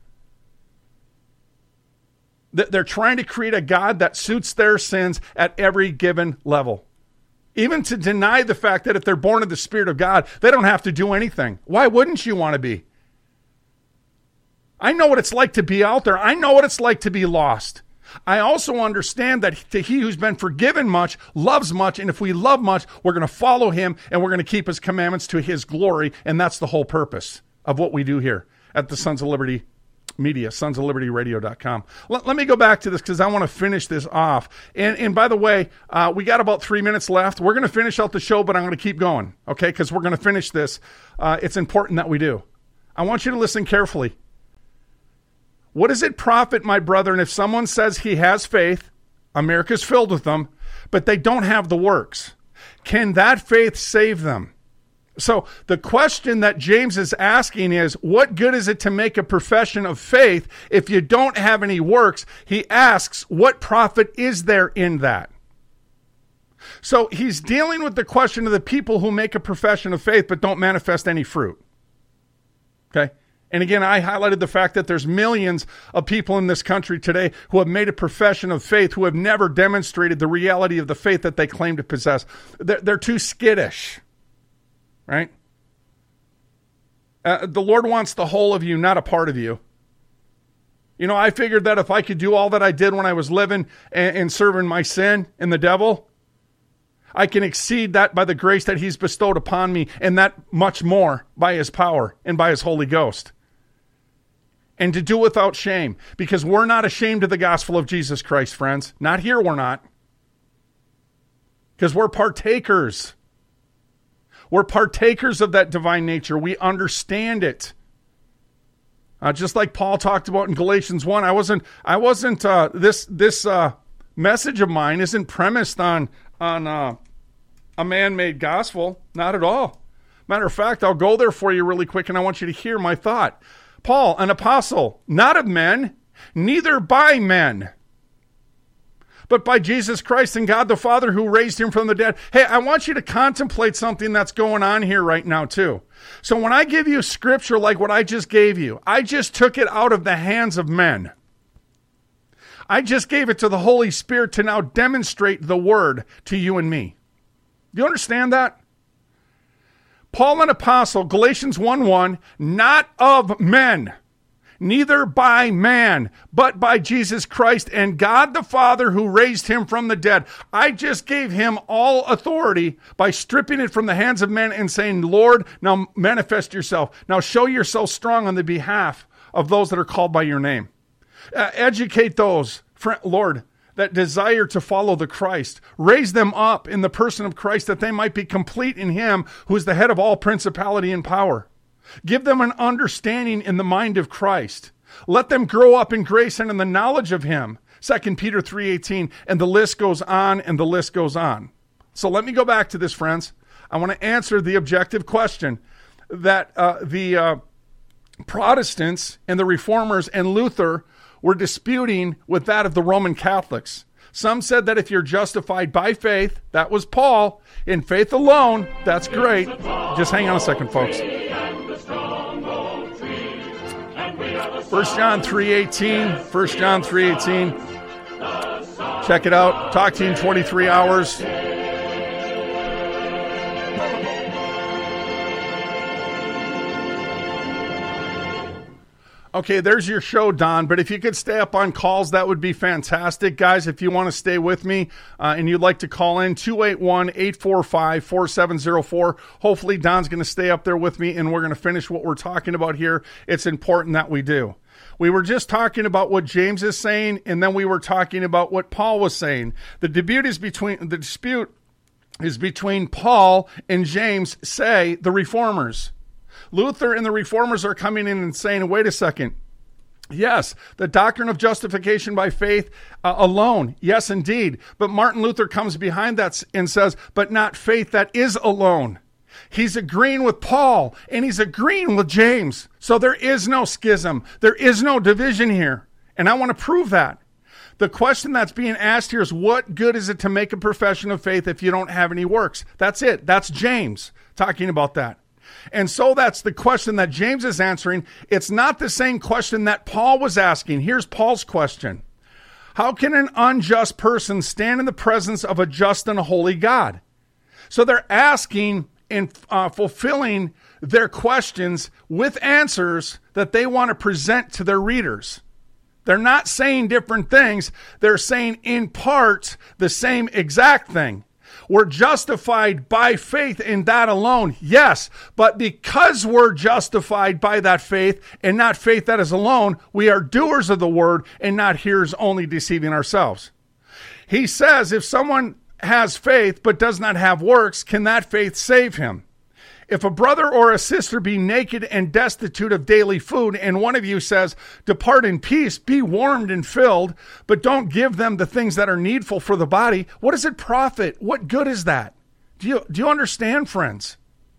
They're trying to create a God that suits their sins at every given level. Even to deny the fact that if they're born of the Spirit of God, they don't have to do anything. Why wouldn't you want to be? I know what it's like to be out there. I know what it's like to be lost. I also understand that to he who's been forgiven much loves much, and if we love much, we're going to follow him and we're going to keep his commandments to his glory, and that's the whole purpose of what we do here at the Sons of Liberty Media, sons of liberty radio dot com. Let, let me go back to this because I want to finish this off. And, and by the way, uh, we got about three minutes left. We're going to finish out the show, but I'm going to keep going, okay, because we're going to finish this. Uh, it's important that we do. I want you to listen carefully. What does it profit, my brethren, if someone says he has faith, America's filled with them, but they don't have the works? Can that faith save them? So the question that James is asking is, what good is it to make a profession of faith if you don't have any works? He asks, what profit is there in that? So he's dealing with the question of the people who make a profession of faith but don't manifest any fruit. Okay? And again, I highlighted the fact that there's millions of people in this country today who have made a profession of faith who have never demonstrated the reality of the faith that they claim to possess. They're, they're too skittish. Right? Uh, the Lord wants the whole of you, not a part of you. You know, I figured that if I could do all that I did when I was living and, and serving my sin and the devil, I can exceed that by the grace that he's bestowed upon me, and that much more by his power and by his Holy Ghost. And to do without shame, because we're not ashamed of the gospel of Jesus Christ, friends. Not here, we're not. Because we're partakers. We're partakers of that divine nature. We understand it. Uh, just like Paul talked about in Galatians one, I wasn't, I wasn't, uh, this, this, uh, message of mine isn't premised on, on, uh, a man-made gospel. Not at all. Matter of fact, I'll go there for you really quick and I want you to hear my thought. Paul, an apostle, not of men, neither by men, but by Jesus Christ and God the Father who raised him from the dead. Hey, I want you to contemplate something that's going on here right now too. So when I give you scripture like what I just gave you, I just took it out of the hands of men. I just gave it to the Holy Spirit to now demonstrate the word to you and me. Do you understand that? Paul, an apostle, Galatians one one, not of men, neither by man, but by Jesus Christ and God the Father who raised him from the dead. I just gave him all authority by stripping it from the hands of men and saying, Lord, now manifest yourself. Now show yourself strong on the behalf of those that are called by your name. Uh, educate those, Lord, that desire to follow the Christ. Raise them up in the person of Christ that they might be complete in him who is the head of all principality and power. Give them an understanding in the mind of Christ. Let them grow up in grace and in the knowledge of him. Second Peter three eighteen, and the list goes on and the list goes on. So let me go back to this, friends. I want to answer the objective question that uh, the uh, Protestants and the Reformers and Luther were disputing with that of the Roman Catholics. Some said that if you're justified by faith, that was Paul, in faith alone, that's great. Just hang on a second, folks. First John three eighteen, First John three eighteen. Check it out. Talk to you in twenty-three hours. Okay, there's your show, Don. But if you could stay up on calls, that would be fantastic. Guys, if you want to stay with me uh, and you'd like to call in, two eight one, eight four five, four seven zero four. Hopefully, Don's going to stay up there with me, and we're going to finish what we're talking about here. It's important that we do. We were just talking about what James is saying, and then we were talking about what Paul was saying. The dispute is between, the dispute is between Paul and James, say, the Reformers. Luther and the Reformers are coming in and saying, wait a second, Yes, the doctrine of justification by faith uh, alone. Yes, indeed. But Martin Luther comes behind that and says, but not faith that is alone. He's agreeing with Paul and he's agreeing with James. So there is no schism. There is no division here. And I want to prove that. The question that's being asked here is, what good is it to make a profession of faith if you don't have any works? That's it. That's James talking about that. And so that's the question that James is answering. It's not the same question that Paul was asking. Here's Paul's question. How can an unjust person stand in the presence of a just and a holy God? So they're asking and uh, fulfilling their questions with answers that they want to present to their readers. They're not saying different things. They're saying in part the same exact thing. We're justified by faith in that alone, yes. But because we're justified by that faith and not faith that is alone, we are doers of the word and not hearers only, deceiving ourselves. He says if someone has faith but does not have works, can that faith save him? If a brother or a sister be naked and destitute of daily food, and one of you says, depart in peace, be warmed and filled, but don't give them the things that are needful for the body, what does it profit? What good is that? Do you, do you understand, friends?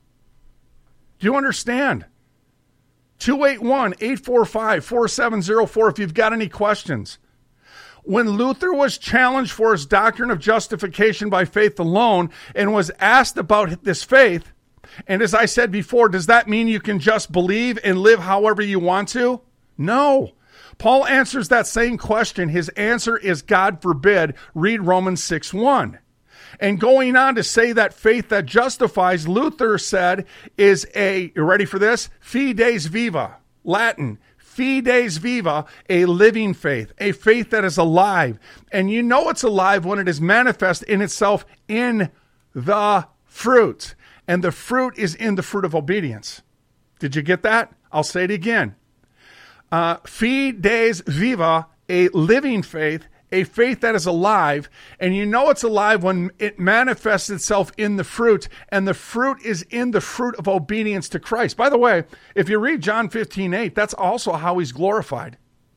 Do you understand? two eight one, eight four five, four seven zero four if you've got any questions. When Luther was challenged for his doctrine of justification by faith alone and was asked about this faith, and as I said before, does that mean you can just believe and live however you want to? No. Paul answers that same question. His answer is God forbid. Read Romans six one. And going on to say that faith that justifies, Luther said, is a, you ready for this? Fides viva, Latin. Fides viva, a living faith, a faith that is alive. And you know it's alive when it is manifest in itself in the fruit. And the fruit is in the fruit of obedience. Did you get that? I'll say it again. Uh, Fides viva, a living faith, a faith that is alive. And you know it's alive when it manifests itself in the fruit. And the fruit is in the fruit of obedience to Christ. By the way, if you read John fifteen eight, that's also how he's glorified.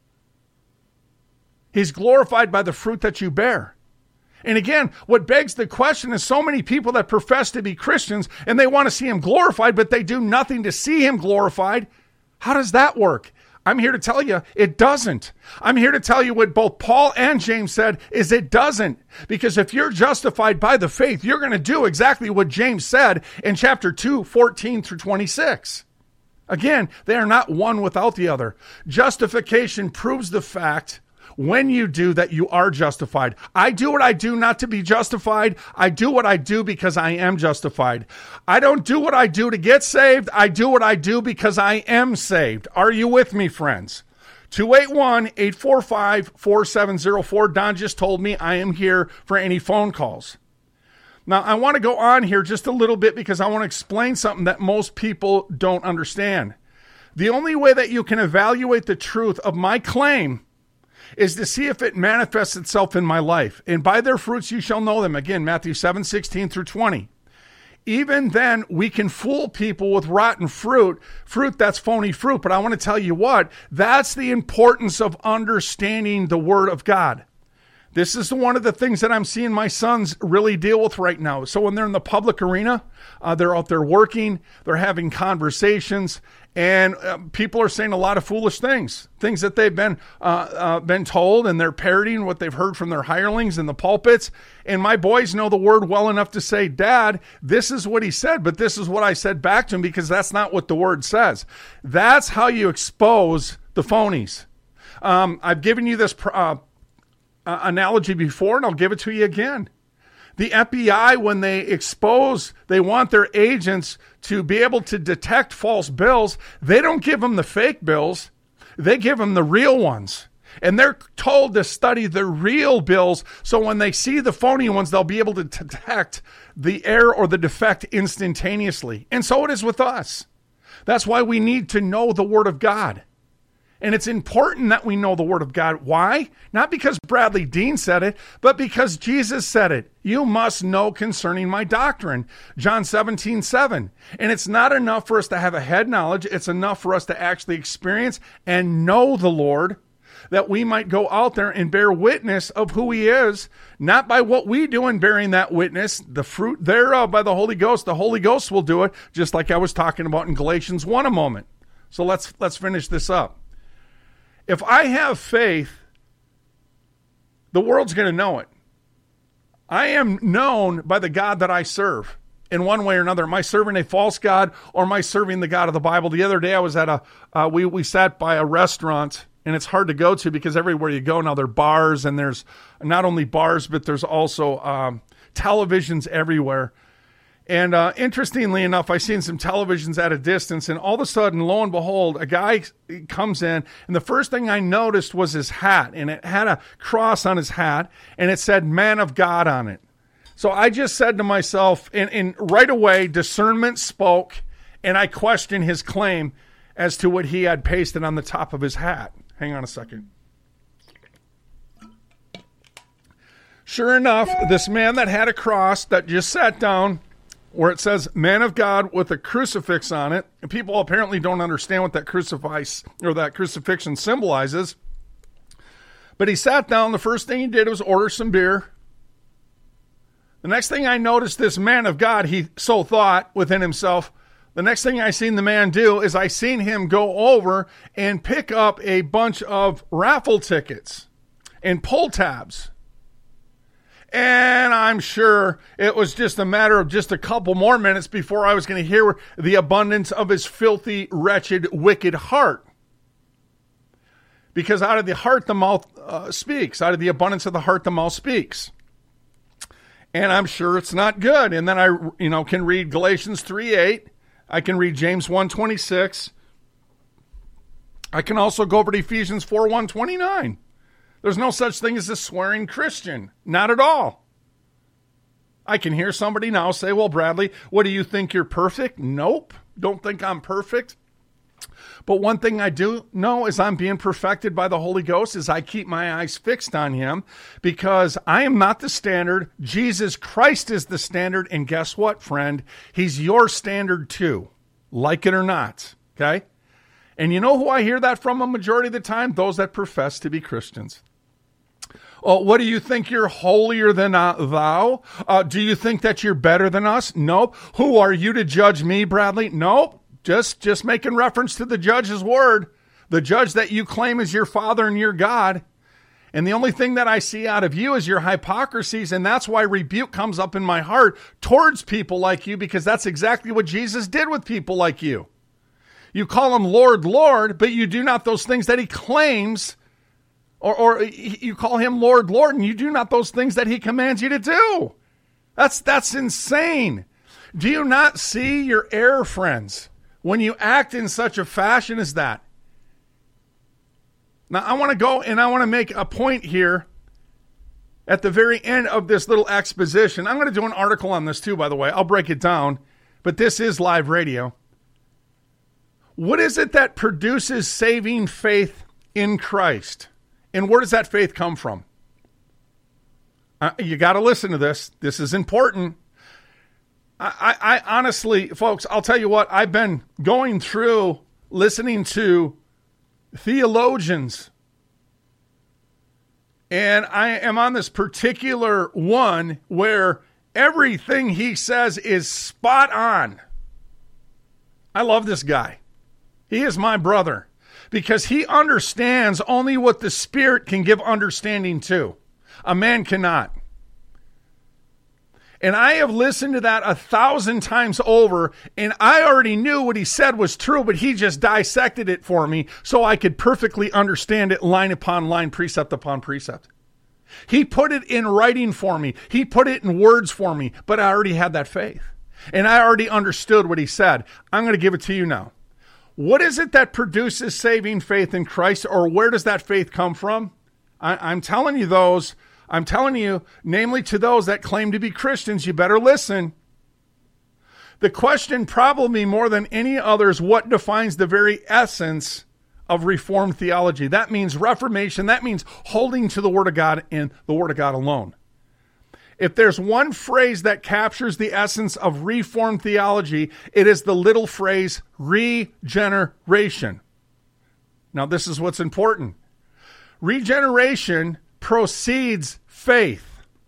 He's glorified by the fruit that you bear. And again, what begs the question is so many people that profess to be Christians and they want to see him glorified, but they do nothing to see him glorified. How does that work? I'm here to tell you it doesn't. I'm here to tell you what both Paul and James said is it doesn't. Because if you're justified by the faith, you're going to do exactly what James said in chapter two, fourteen through twenty-six. Again, they are not one without the other. Justification proves the fact when you do that you are justified. I do what I do not to be justified. I do what I do because I am justified. I don't do what I do to get saved. I do what I do because I am saved. Are you with me, friends? two eight one, eight four five, four seven zero four. Don just told me I am here for any phone calls. Now, I want to go on here just a little bit because I want to explain something that most people don't understand. The only way that you can evaluate the truth of my claim is to see if it manifests itself in my life. And by their fruits you shall know them. Again, Matthew seven, sixteen through twenty. Even then, we can fool people with rotten fruit, fruit that's phony fruit. But I want to tell you what, that's the importance of understanding the Word of God. This is one of the things that I'm seeing my sons really deal with right now. So when they're in the public arena, uh, they're out there working, they're having conversations, and uh, people are saying a lot of foolish things, things that they've been uh, uh, been told, and they're parroting what they've heard from their hirelings in the pulpits. And my boys know the Word well enough to say, Dad, this is what he said, but this is what I said back to him because that's not what the Word says. That's how you expose the phonies. Um, I've given you this uh, uh, analogy before, and I'll give it to you again. The F B I, when they expose, they want their agents to be able to detect false bills. They don't give them the fake bills. They give them the real ones. And they're told to study the real bills so when they see the phony ones, they'll be able to detect the error or the defect instantaneously. And so it is with us. That's why we need to know the Word of God. And it's important that we know the Word of God. Why? Not because Bradley Dean said it, but because Jesus said it. You must know concerning my doctrine. John seventeen seven. And it's not enough for us to have a head knowledge. It's enough for us to actually experience and know the Lord, that we might go out there and bear witness of who he is, not by what we do in bearing that witness, the fruit thereof by the Holy Ghost. The Holy Ghost will do it, just like I was talking about in Galatians one a moment. So let's let's finish this up. If I have faith, the world's going to know it. I am known by the God that I serve in one way or another. Am I serving a false God, or am I serving the God of the Bible? The other day I was at a, uh, we, we sat by a restaurant, and it's hard to go to because everywhere you go now there are bars, and there's not only bars, but there's also um, televisions everywhere. And uh, interestingly enough, I seen some televisions at a distance, and all of a sudden, lo and behold, a guy comes in, and the first thing I noticed was his hat, and it had a cross on his hat, and it said "Man of God" on it. So I just said to myself, and, and right away, discernment spoke, and I questioned his claim as to what he had pasted on the top of his hat. Hang on a second. Sure enough, this man that had a cross that just sat down, where it says "Man of God" with a crucifix on it, and people apparently don't understand what that crucifix or that crucifixion symbolizes. But he sat down. The first thing he did was order some beer. The next thing I noticed, this man of God, he so thought within himself, the next thing I seen the man do is I seen him go over and pick up a bunch of raffle tickets and pull tabs. And I'm sure it was just a matter of just a couple more minutes before I was going to hear the abundance of his filthy, wretched, wicked heart. Because out of the heart, the mouth uh, speaks. Out of the abundance of the heart, the mouth speaks. And I'm sure it's not good. And then I, you know, can read Galatians three eight. I can read James one twenty-six. I can also go over to Ephesians four one twenty-nine. There's no such thing as a swearing Christian. Not at all. I can hear somebody now say, well, Bradley, what do you think, you're perfect? Nope. Don't think I'm perfect. But one thing I do know is I'm being perfected by the Holy Ghost as I keep my eyes fixed on him, because I am not the standard. Jesus Christ is the standard. And guess what, friend? He's your standard too, like it or not. Okay? And you know who I hear that from a majority of the time? Those that profess to be Christians. Oh, what do you think, you're holier than uh, thou? Uh, do you think that you're better than us? Nope. Who are you to judge me, Bradley? Nope. Just, just making reference to the judge's word. The judge that you claim is your father and your God. And the only thing that I see out of you is your hypocrisies. And that's why rebuke comes up in my heart towards people like you, because that's exactly what Jesus did with people like you. You call him Lord, Lord, but you do not those things that he claims. Or, or you call him Lord, Lord, and you do not those things that he commands you to do. That's, that's insane. Do you not see your error, friends, when you act in such a fashion as that? Now, I want to go and I want to make a point here at the very end of this little exposition. I'm going to do an article on this too, by the way. I'll break it down, but this is live radio. What is it that produces saving faith in Christ? And where does that faith come from? Uh, you got to listen to this. This is important. I, I, I honestly, folks, I'll tell you what, I've been going through listening to theologians. And I am on this particular one where everything he says is spot on. I love this guy. He is my brother, because he understands only what the Spirit can give understanding to. A man cannot. And I have listened to that a thousand times over, and I already knew what he said was true, but he just dissected it for me so I could perfectly understand it line upon line, precept upon precept. He put it in writing for me. He put it in words for me, but I already had that faith. And I already understood what he said. I'm going to give it to you now. What is it that produces saving faith in Christ, or where does that faith come from? I, I'm telling you those, I'm telling you, namely to those that claim to be Christians, you better listen. The question probably more than any other is what defines the very essence of Reformed theology. That means Reformation. That means holding to the Word of God and the Word of God alone. If there's one phrase that captures the essence of Reformed theology, it is the little phrase regeneration. Now, this is what's important. Regeneration precedes faith.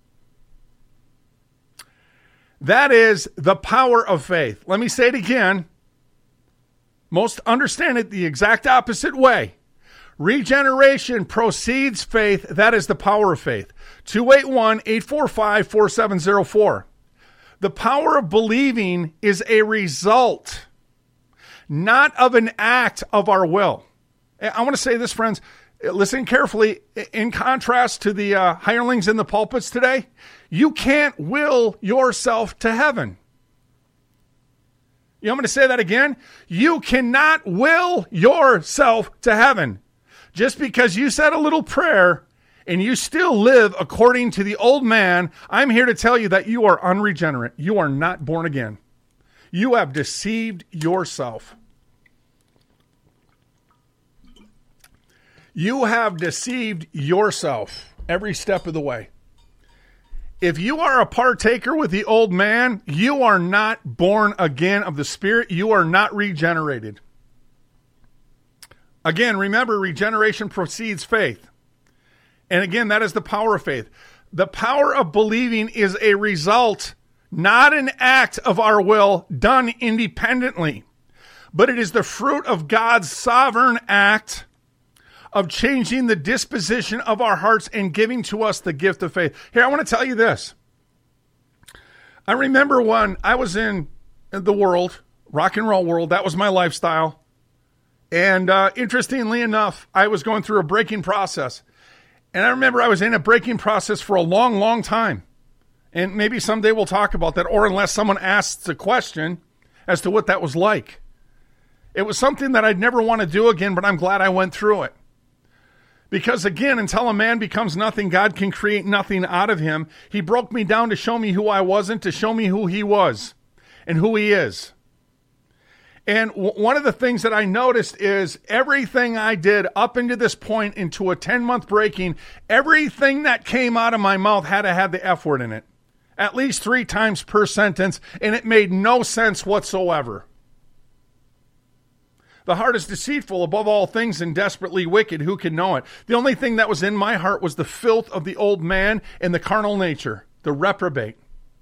That is the power of faith. Let me say it again. Most understand it the exact opposite way. Regeneration precedes faith. That is the power of faith. two eight one, eight four five, four seven zero four. The power of believing is a result, not of an act of our will. I want to say this, friends. Listen carefully. In contrast to the uh, hirelings in the pulpits today, you can't will yourself to heaven. You want me to say that again? You cannot will yourself to heaven. Just because you said a little prayer and you still live according to the old man, I'm here to tell you that you are unregenerate. You are not born again. You have deceived yourself. You have deceived yourself every step of the way. If you are a partaker with the old man, you are not born again of the Spirit. You are not regenerated. Again, remember, regeneration precedes faith. And again, that is the power of faith. The power of believing is a result, not an act of our will done independently, but it is the fruit of God's sovereign act of changing the disposition of our hearts and giving to us the gift of faith. Here, I want to tell you this. I remember when I was in the world, rock and roll world, that was my lifestyle. And uh, interestingly enough, I was going through a breaking process. And I remember I was in a breaking process for a long, long time. And maybe someday we'll talk about that, or unless someone asks a question as to what that was like. It was something that I'd never want to do again, but I'm glad I went through it. Because again, until a man becomes nothing, God can create nothing out of him. He broke me down to show me who I wasn't, to show me who he was and who he is. And w- one of the things that I noticed is everything I did up into this point, into a ten-month breaking, everything that came out of my mouth had to have the F word in it. At least three times per sentence, and it made no sense whatsoever. The heart is deceitful above all things and desperately wicked. Who can know it? The only thing that was in my heart was the filth of the old man and the carnal nature, the reprobate.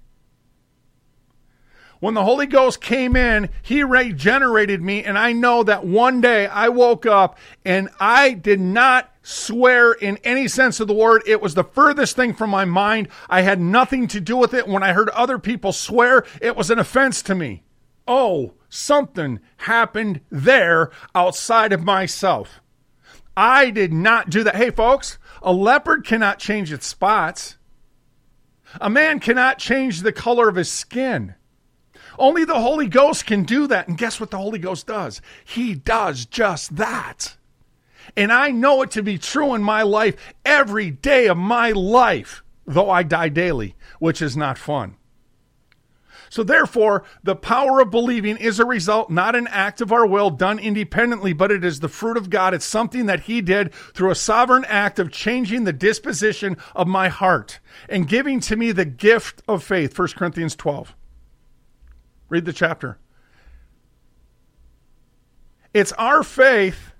When the Holy Ghost came in, he regenerated me, and I know that one day I woke up and I did not swear in any sense of the word. It was the furthest thing from my mind. I had nothing to do with it. When I heard other people swear, it was an offense to me. Oh, something happened there outside of myself. I did not do that. Hey, folks, a leopard cannot change its spots. A man cannot change the color of his skin. Only the Holy Ghost can do that. And guess what the Holy Ghost does? He does just that. And I know it to be true in my life every day of my life, though I die daily, which is not fun. So therefore, the power of believing is a result, not an act of our will done independently, but it is the fruit of God. It's something that he did through a sovereign act of changing the disposition of my heart and giving to me the gift of faith. First Corinthians twelve. Read the chapter. It's our faith,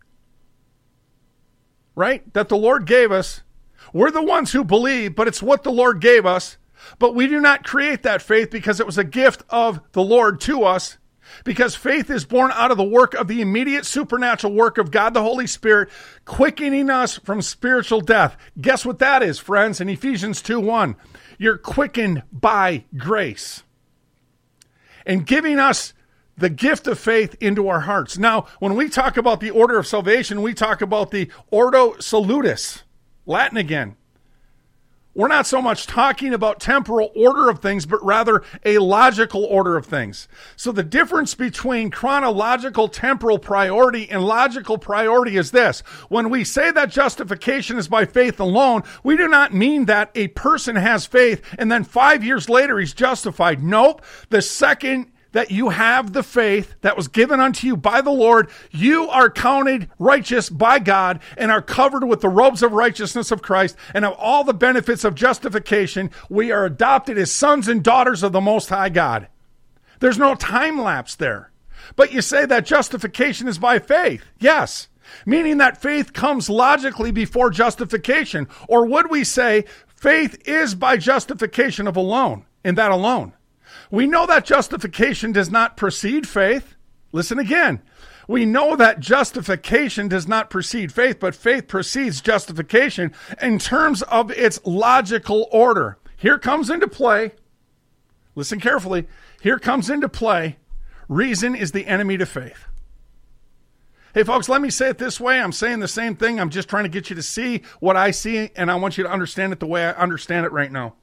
right, that the Lord gave us. We're the ones who believe, but it's what the Lord gave us. But we do not create that faith because it was a gift of the Lord to us. Because faith is born out of the work of the immediate supernatural work of God the Holy Spirit, quickening us from spiritual death. Guess what that is, friends? In Ephesians two one, you're quickened by grace. And giving us the gift of faith into our hearts. Now, when we talk about the order of salvation, we talk about the Ordo Salutis, Latin again. We're not so much talking about temporal order of things, but rather a logical order of things. So the difference between chronological temporal priority and logical priority is this. When we say that justification is by faith alone, we do not mean that a person has faith and then five years later he's justified. Nope. The second that you have the faith that was given unto you by the Lord, you are counted righteous by God and are covered with the robes of righteousness of Christ and have all the benefits of justification. We are adopted as sons and daughters of the Most High God. There's no time lapse there. But you say that justification is by faith. Yes, meaning that faith comes logically before justification. Or would we say faith is by justification of alone, in that alone? We know that justification does not precede faith. Listen again. We know that justification does not precede faith, but faith precedes justification in terms of its logical order. Here comes into play, listen carefully, here comes into play, reason is the enemy to faith. Hey, folks, let me say it this way. I'm saying the same thing. I'm just trying to get you to see what I see, and I want you to understand it the way I understand it right now.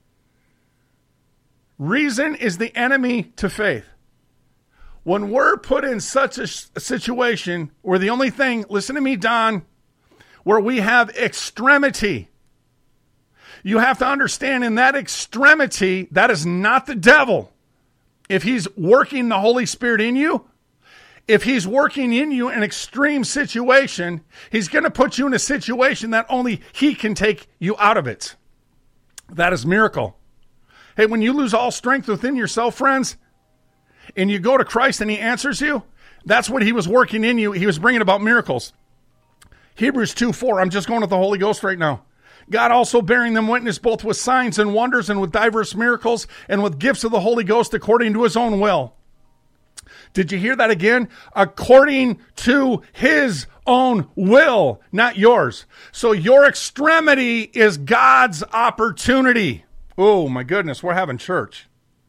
Reason is the enemy to faith. When we're put in such a situation where the only thing, listen to me, Don, where we have extremity, you have to understand in that extremity, that is not the devil. If he's working the Holy Spirit in you, if he's working in you in an extreme situation, he's going to put you in a situation that only he can take you out of it. That is miracle. Hey, when you lose all strength within yourself, friends, and you go to Christ and he answers you, that's what he was working in you. He was bringing about miracles. Hebrews two four, I'm just going with the Holy Ghost right now. God also bearing them witness both with signs and wonders and with diverse miracles and with gifts of the Holy Ghost according to his own will. Did you hear that again? According to his own will, not yours. So your extremity is God's opportunity. Oh, my goodness, we're having church.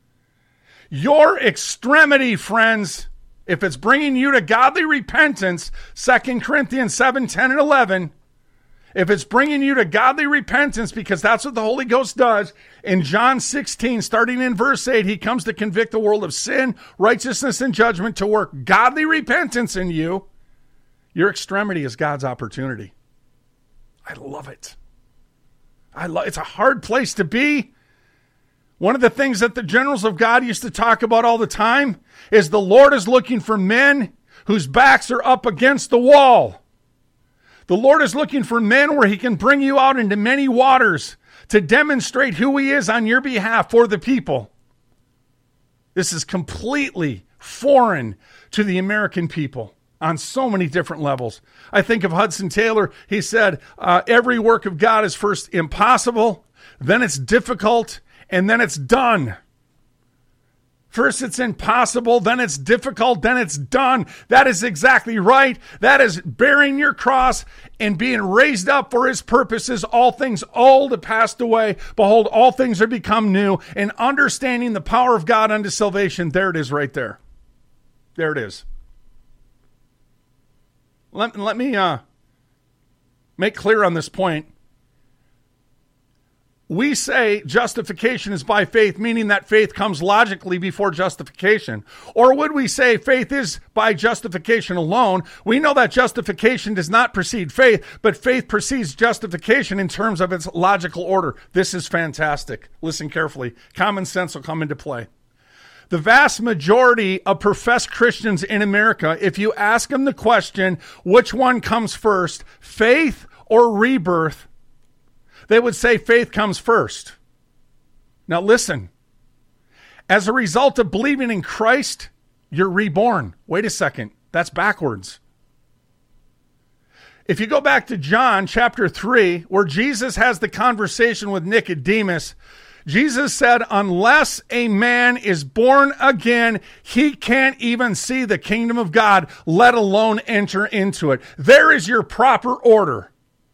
Your extremity, friends, if it's bringing you to godly repentance, Second Corinthians seven, ten, and eleven, if it's bringing you to godly repentance, because that's what the Holy Ghost does, in John sixteen, starting in verse eight, he comes to convict the world of sin, righteousness, and judgment, to work godly repentance in you. Your extremity is God's opportunity. I love it. I love it's a hard place to be. One of the things that the generals of God used to talk about all the time is the Lord is looking for men whose backs are up against the wall. The Lord is looking for men where he can bring you out into many waters to demonstrate who he is on your behalf for the people. This is completely foreign to the American people on so many different levels. I think of Hudson Taylor. He said, uh, every work of God is first impossible, then it's difficult, and then it's done. First it's impossible, then it's difficult, then it's done. That is exactly right. That is bearing your cross and being raised up for his purposes. All things old have passed away. Behold, all things are become new. And understanding the power of God unto salvation, there it is right there. There it is. Let, let me uh, make clear on this point. We say justification is by faith, meaning that faith comes logically before justification. Or would we say faith is by justification alone? We know that justification does not precede faith, but faith precedes justification in terms of its logical order. This is fantastic. Listen carefully. Common sense will come into play. The vast majority of professed Christians in America, if you ask them the question, which one comes first, faith or rebirth, they would say faith comes first. Now listen, as a result of believing in Christ, you're reborn. Wait a second, that's backwards. If you go back to John chapter three, where Jesus has the conversation with Nicodemus, Jesus said, unless a man is born again, he can't even see the kingdom of God, let alone enter into it. There is your proper order.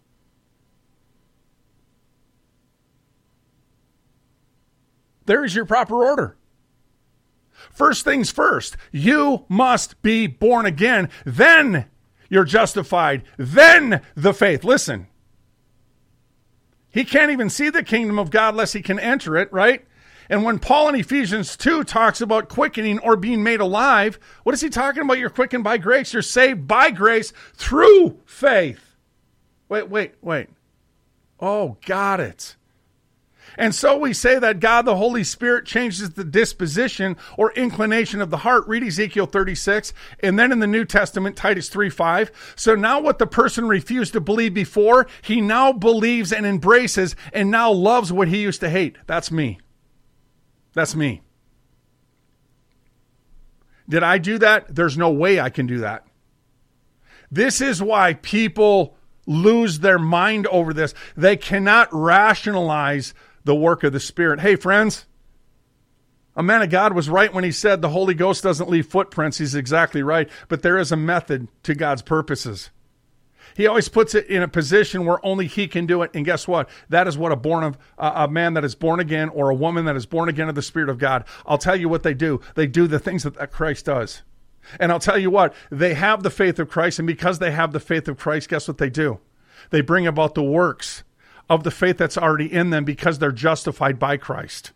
There is your proper order. First things first, you must be born again. Then you're justified. Then the faith. Listen, he can't even see the kingdom of God unless he can enter it, right? And when Paul in Ephesians two talks about quickening or being made alive, what is he talking about? You're quickened by grace. You're saved by grace through faith. Wait, wait, wait. Oh, got it. And so we say that God, the Holy Spirit, changes the disposition or inclination of the heart. Read Ezekiel thirty-six. And then in the New Testament, Titus three five. So now what the person refused to believe before, he now believes and embraces and now loves what he used to hate. That's me. That's me. Did I do that? There's no way I can do that. This is why people lose their mind over this. They cannot rationalize the work of the Spirit. Hey, friends, a man of God was right when he said the Holy Ghost doesn't leave footprints. He's exactly right. But there is a method to God's purposes. He always puts it in a position where only he can do it. And guess what? That is what a born of uh, a man that is born again, or a woman that is born again of the Spirit of God. I'll tell you what they do. They do the things that, that Christ does. And I'll tell you what, they have the faith of Christ. And because they have the faith of Christ, guess what they do? They bring about the works of the faith that's already in them because they're justified by Christ.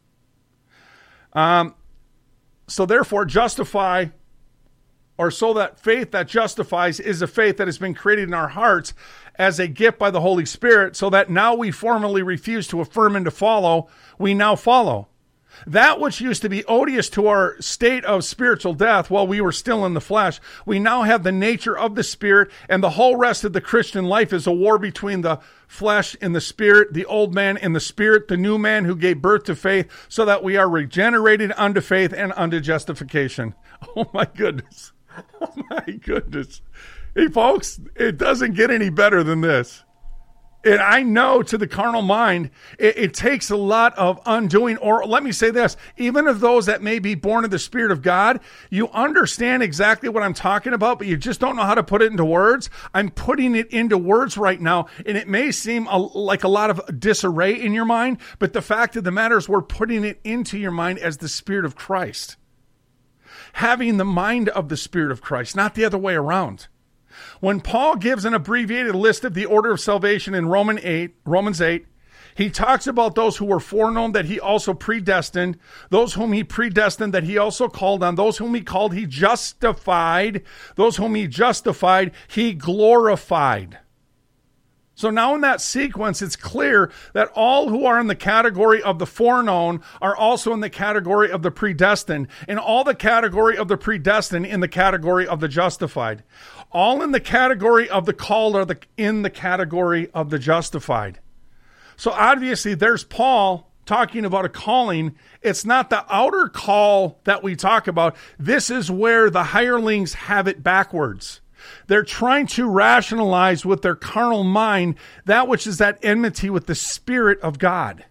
Um, so therefore, justify, or so that faith that justifies is a faith that has been created in our hearts as a gift by the Holy Spirit, so that now we formally refuse to affirm and to follow, we now follow. That which used to be odious to our state of spiritual death while we were still in the flesh, we now have the nature of the Spirit, and the whole rest of the Christian life is a war between the flesh and the Spirit, the old man and the Spirit, the new man who gave birth to faith, so that we are regenerated unto faith and unto justification. Oh my goodness. Oh my goodness. Hey folks, it doesn't get any better than this. And I know to the carnal mind, it, it takes a lot of undoing. Or let me say this, even of those that may be born of the Spirit of God, you understand exactly what I'm talking about, but you just don't know how to put it into words. I'm putting it into words right now, and it may seem a, like a lot of disarray in your mind, but the fact of the matter is we're putting it into your mind as the Spirit of Christ. Having the mind of the Spirit of Christ, not the other way around. When Paul gives an abbreviated list of the order of salvation in Romans eight, Romans eight, he talks about those who were foreknown that he also predestined, those whom he predestined that he also called on, those whom he called he justified, those whom he justified he glorified. So now in that sequence, it's clear that all who are in the category of the foreknown are also in the category of the predestined, and all the category of the predestined in the category of the justified. All in the category of the called are the, in the category of the justified. So obviously there's Paul talking about a calling. It's not the outer call that we talk about. This is where the hirelings have it backwards. They're trying to rationalize with their carnal mind that which is that enmity with the Spirit of God.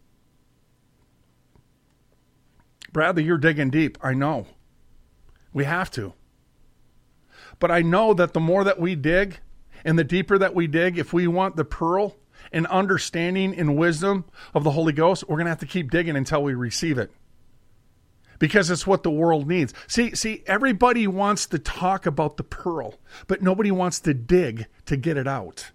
Bradley, you're digging deep. I know. We have to. But I know that the more that we dig and the deeper that we dig, if we want the pearl and understanding and wisdom of the Holy Ghost, we're going to have to keep digging until we receive it. Because it's what the world needs. See, see, everybody wants to talk about the pearl, but nobody wants to dig to get it out.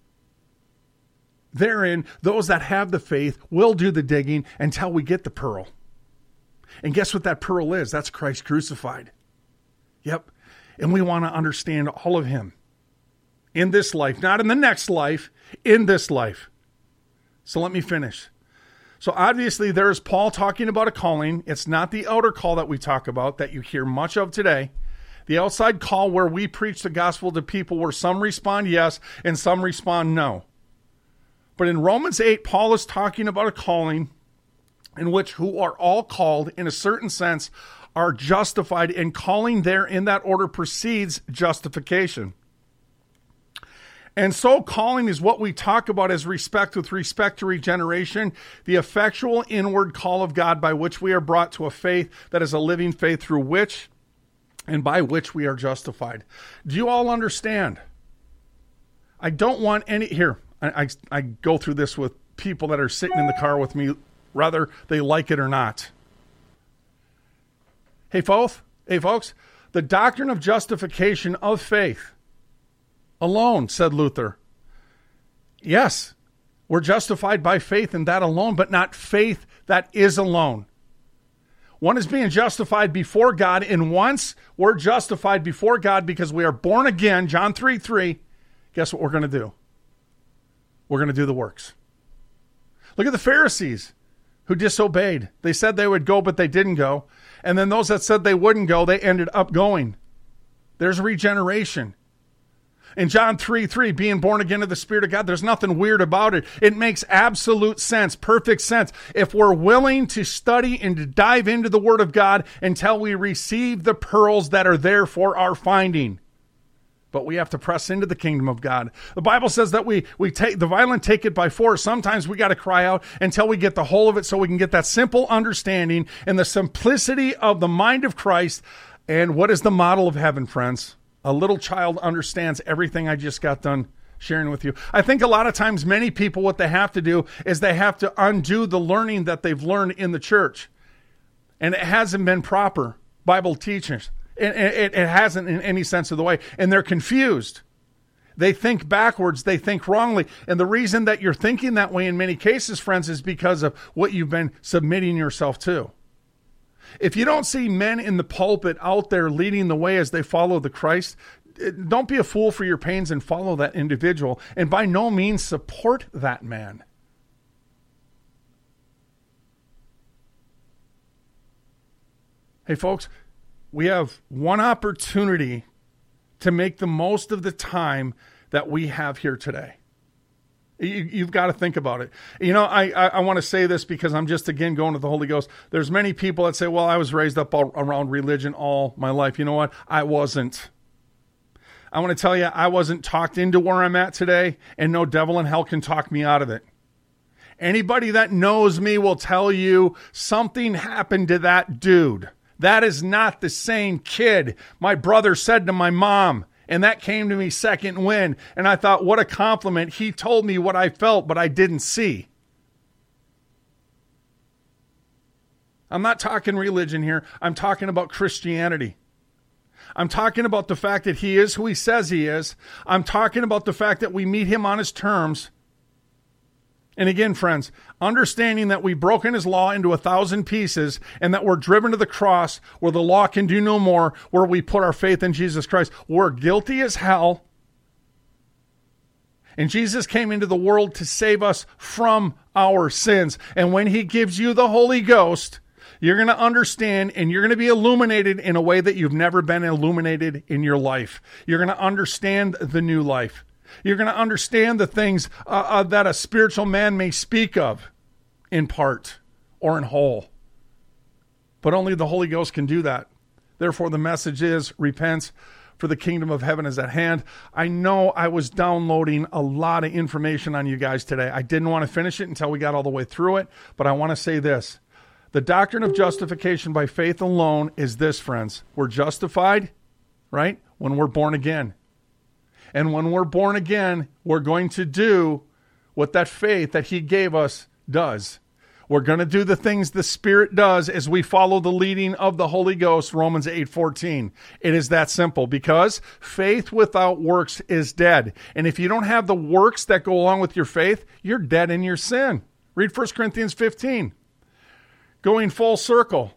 Therein, those that have the faith will do the digging until we get the pearl. And guess what that pearl is? That's Christ crucified. Yep. And we want to understand all of him in this life, not in the next life, in this life. So let me finish. So obviously there's Paul talking about a calling. It's not the outer call that we talk about that you hear much of today. The outside call where we preach the gospel to people where some respond yes and some respond no. But in Romans eight, Paul is talking about a calling in which who are all called in a certain sense are justified, and calling there in that order precedes justification. And so calling is what we talk about as respect with respect to regeneration, the effectual inward call of God by which we are brought to a faith that is a living faith through which and by which we are justified. Do you all understand? I don't want any, here, I, I, I go through this with people that are sitting in the car with me, whether they like it or not. Hey, folks, hey, folks, the doctrine of justification of faith alone, said Luther. Yes, we're justified by faith in that alone, but not faith that is alone. One is being justified before God, and once we're justified before God because we are born again, John three three, guess what we're going to do? We're going to do the works. Look at the Pharisees. who disobeyed. They said they would go, but they didn't go. And then those that said they wouldn't go, they ended up going. There's regeneration. In John three three, being born again of the Spirit of God, there's nothing weird about it. It makes absolute sense, perfect sense. If we're willing to study and to dive into the Word of God until we receive the pearls that are there for our finding. But we have to press into the kingdom of God. The Bible says that we we take the violent take it by force. Sometimes we got to cry out until we get the whole of it so we can get that simple understanding and the simplicity of the mind of Christ. And what is the model of heaven, friends? A little child understands everything I just got done sharing with you. I think a lot of times many people, what they have to do is they have to undo the learning that they've learned in the church. And it hasn't been proper Bible teachings. It, it, it hasn't in any sense of the way. And they're confused. They think backwards. They think wrongly. And the reason that you're thinking that way in many cases, friends, is because of what you've been submitting yourself to. If you don't see men in the pulpit out there leading the way as they follow the Christ, don't be a fool for your pains and follow that individual. And by no means support that man. Hey, folks, we have one opportunity to make the most of the time that we have here today. You, you've got to think about it. You know, I, I, I want to say this because I'm just, again, going to the Holy Ghost. There's many people that say, well, I was raised up all, around religion all my life. You know what? I wasn't. I want to tell you, I wasn't talked into where I'm at today, and no devil in hell can talk me out of it. Anybody that knows me will tell you something happened to that dude. That is not the same kid my brother said to my mom. And that came to me second wind. And I thought, what a compliment. He told me what I felt, but I didn't see. I'm not talking religion here. I'm talking about Christianity. I'm talking about the fact that he is who he says he is. I'm talking about the fact that we meet him on his terms. And again, friends, understanding that we've broken his law into a thousand pieces and that we're driven to the cross where the law can do no more, where we put our faith in Jesus Christ. We're guilty as hell. And Jesus came into the world to save us from our sins. And when he gives you the Holy Ghost, you're going to understand and you're going to be illuminated in a way that you've never been illuminated in your life. You're going to understand the new life. You're going to understand the things uh, uh, that a spiritual man may speak of in part or in whole. But only the Holy Ghost can do that. Therefore, the message is repent, for the kingdom of heaven is at hand. I know I was downloading a lot of information on you guys today. I didn't want to finish it until we got all the way through it. But I want to say this. The doctrine of justification by faith alone is this, friends. We're justified, right, when we're born again. And when we're born again, we're going to do what that faith that he gave us does. We're going to do the things the Spirit does as we follow the leading of the Holy Ghost, Romans eight fourteen. It is that simple because faith without works is dead. And if you don't have the works that go along with your faith, you're dead in your sin. Read First Corinthians fifteen. Going full circle.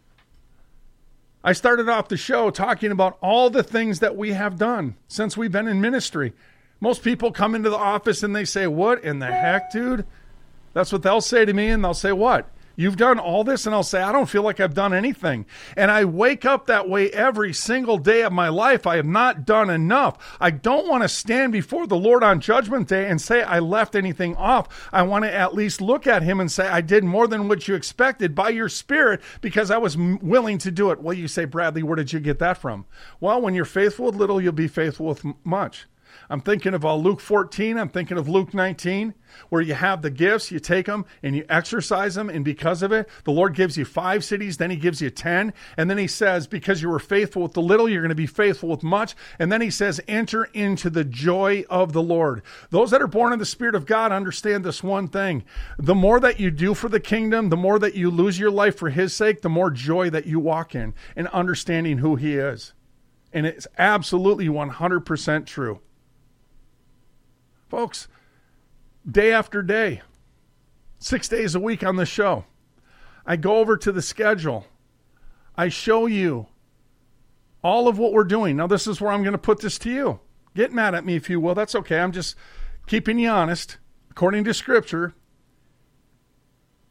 I started off the show talking about all the things that we have done since we've been in ministry. Most people come into the office and they say, what in the heck, dude? That's what they'll say to me, and they'll say, what? You've done all this? And I'll say, I don't feel like I've done anything. And I wake up that way every single day of my life. I have not done enough. I don't want to stand before the Lord on Judgment Day and say I left anything off. I want to at least look at him and say, I did more than what you expected by your Spirit because I was m- willing to do it. Well, you say, Bradley, where did you get that from? Well, when you're faithful with little, you'll be faithful with m- much. I'm thinking of uh, Luke fourteen. I'm thinking of Luke nineteen, where you have the gifts, you take them, and you exercise them, and because of it, the Lord gives you five cities, then he gives you ten, and then he says, because you were faithful with the little, you're going to be faithful with much, and then he says, enter into the joy of the Lord. Those that are born in the Spirit of God understand this one thing. The more that you do for the kingdom, the more that you lose your life for his sake, the more joy that you walk in, in understanding who he is. And it's absolutely one hundred percent true. Folks, day after day, six days a week on the show, I go over to the schedule. I show you all of what we're doing. Now, this is where I'm going to put this to you. Get mad at me if you will. That's okay. I'm just keeping you honest. According to Scripture,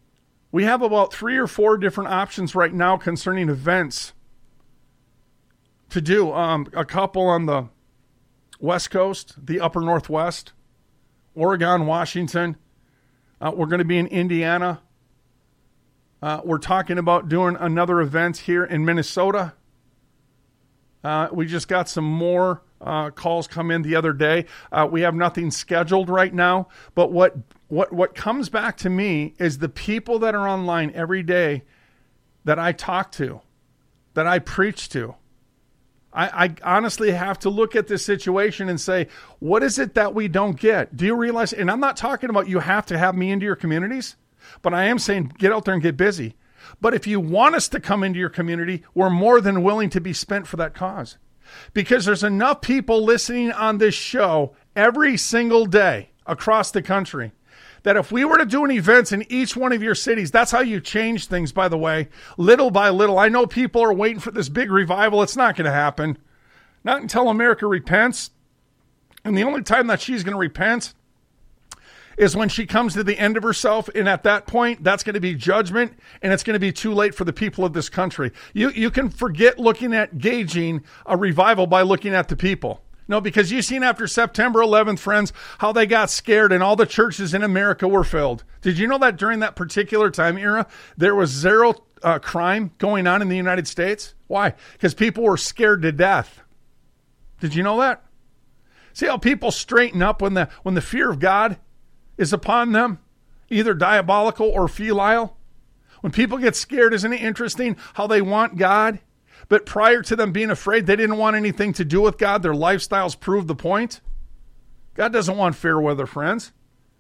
We have about three or four different options right now concerning events to do. Um, a couple on the West Coast, the upper Northwest, Oregon, Washington. Uh, we're going to be in Indiana. Uh, we're talking about doing another event here in Minnesota. Uh, we just got some more uh, calls come in the other day. Uh, we have nothing scheduled right now, but what what what comes back to me is the people that are online every day that I talk to, that I preach to. I, I honestly have to look at this situation and say, what is it that we don't get? Do you realize? And I'm not talking about you have to have me into your communities, but I am saying get out there and get busy. But if you want us to come into your community, we're more than willing to be spent for that cause. Because there's enough people listening on this show every single day across the country that if we were to do an event in each one of your cities, that's how you change things, by the way, little by little. I know people are waiting for this big revival. It's not going to happen. Not until America repents. And the only time that she's going to repent is when she comes to the end of herself, and at that point, that's going to be judgment, and it's going to be too late for the people of this country. You you can forget looking at gauging a revival by looking at the people. No, because you've seen after September eleventh, friends, how they got scared and all the churches in America were filled. Did you know that during that particular time era, there was zero uh, crime going on in the United States? Why? Because people were scared to death. Did you know that? See how people straighten up when the when the fear of God is upon them, either diabolical or filial? When people get scared, isn't it interesting how they want God? But prior to them being afraid, they didn't want anything to do with God. Their lifestyles proved the point. God doesn't want fair weather, friends.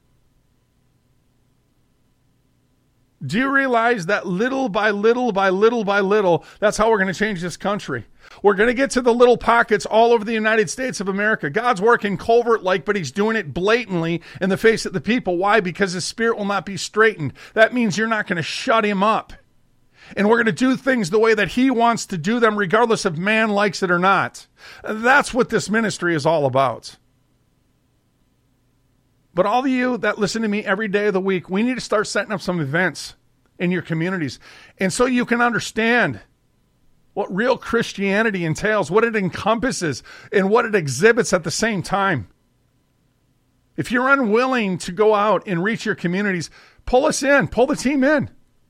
Do you realize that little by little by little by little, that's how we're going to change this country? We're going to get to the little pockets all over the United States of America. God's working covert-like, but he's doing it blatantly in the face of the people. Why? Because his spirit will not be straightened. That means you're not going to shut him up. And we're going to do things the way that he wants to do them, regardless if man likes it or not. That's what this ministry is all about. But all of you that listen to me every day of the week, we need to start setting up some events in your communities. And so you can understand what real Christianity entails, what it encompasses, and what it exhibits at the same time. If you're unwilling to go out and reach your communities, pull us in, pull the team in.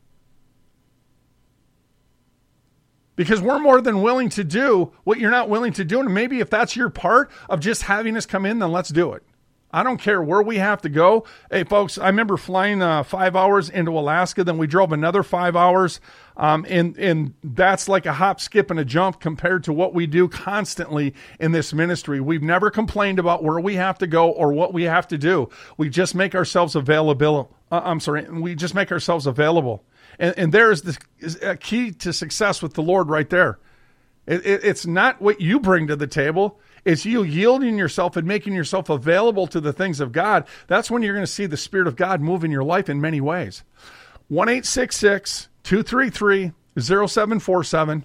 Because we're more than willing to do what you're not willing to do. And maybe if that's your part of just having us come in, then let's do it. I don't care where we have to go. Hey, folks, I remember flying uh, five hours into Alaska. Then we drove another five hours. Um, and, and that's like a hop, skip, and a jump compared to what we do constantly in this ministry. We've never complained about where we have to go or what we have to do. We just make ourselves available. Uh, I'm sorry. We just make ourselves available. And, and there is the is a key to success with the Lord right there. It, it, it's not what you bring to the table. It's you yielding yourself and making yourself available to the things of God. That's when you're going to see the Spirit of God move in your life in many ways. one eight six six, two three three, zero seven four seven.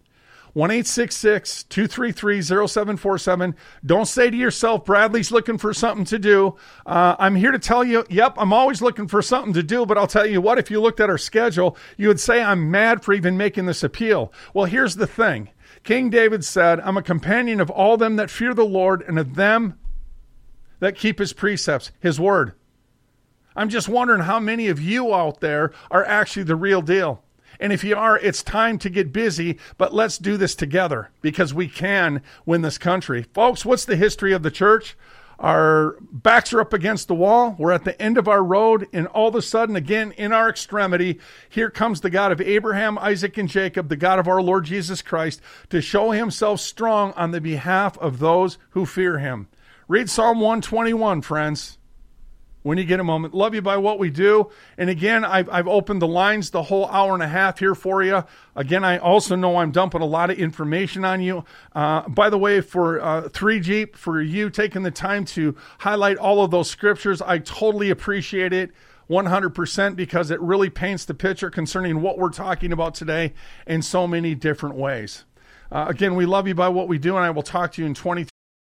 one eight six six, two three three, zero seven four seven. Don't say to yourself, Bradley's looking for something to do. Uh, I'm here to tell you, yep, I'm always looking for something to do, but I'll tell you what, if you looked at our schedule, you would say I'm mad for even making this appeal. Well, here's the thing. King David said, I'm a companion of all them that fear the Lord and of them that keep his precepts, his word. I'm just wondering how many of you out there are actually the real deal. And if you are, it's time to get busy, but let's do this together because we can win this country. Folks, what's the history of the church? Our backs are up against the wall. We're at the end of our road, and all of a sudden, again, in our extremity, here comes the God of Abraham, Isaac, and Jacob, the God of our Lord Jesus Christ, to show himself strong on the behalf of those who fear him. Read Psalm one twenty-one, friends, when you get a moment. Love you by what we do. And again, I've, I've opened the lines the whole hour and a half here for you. Again, I also know I'm dumping a lot of information on you. Uh, by the way, for uh, three Jeep, for you taking the time to highlight all of those scriptures, I totally appreciate it one hundred percent because it really paints the picture concerning what we're talking about today in so many different ways. Uh, again, we love you by what we do, and I will talk to you in twenty-three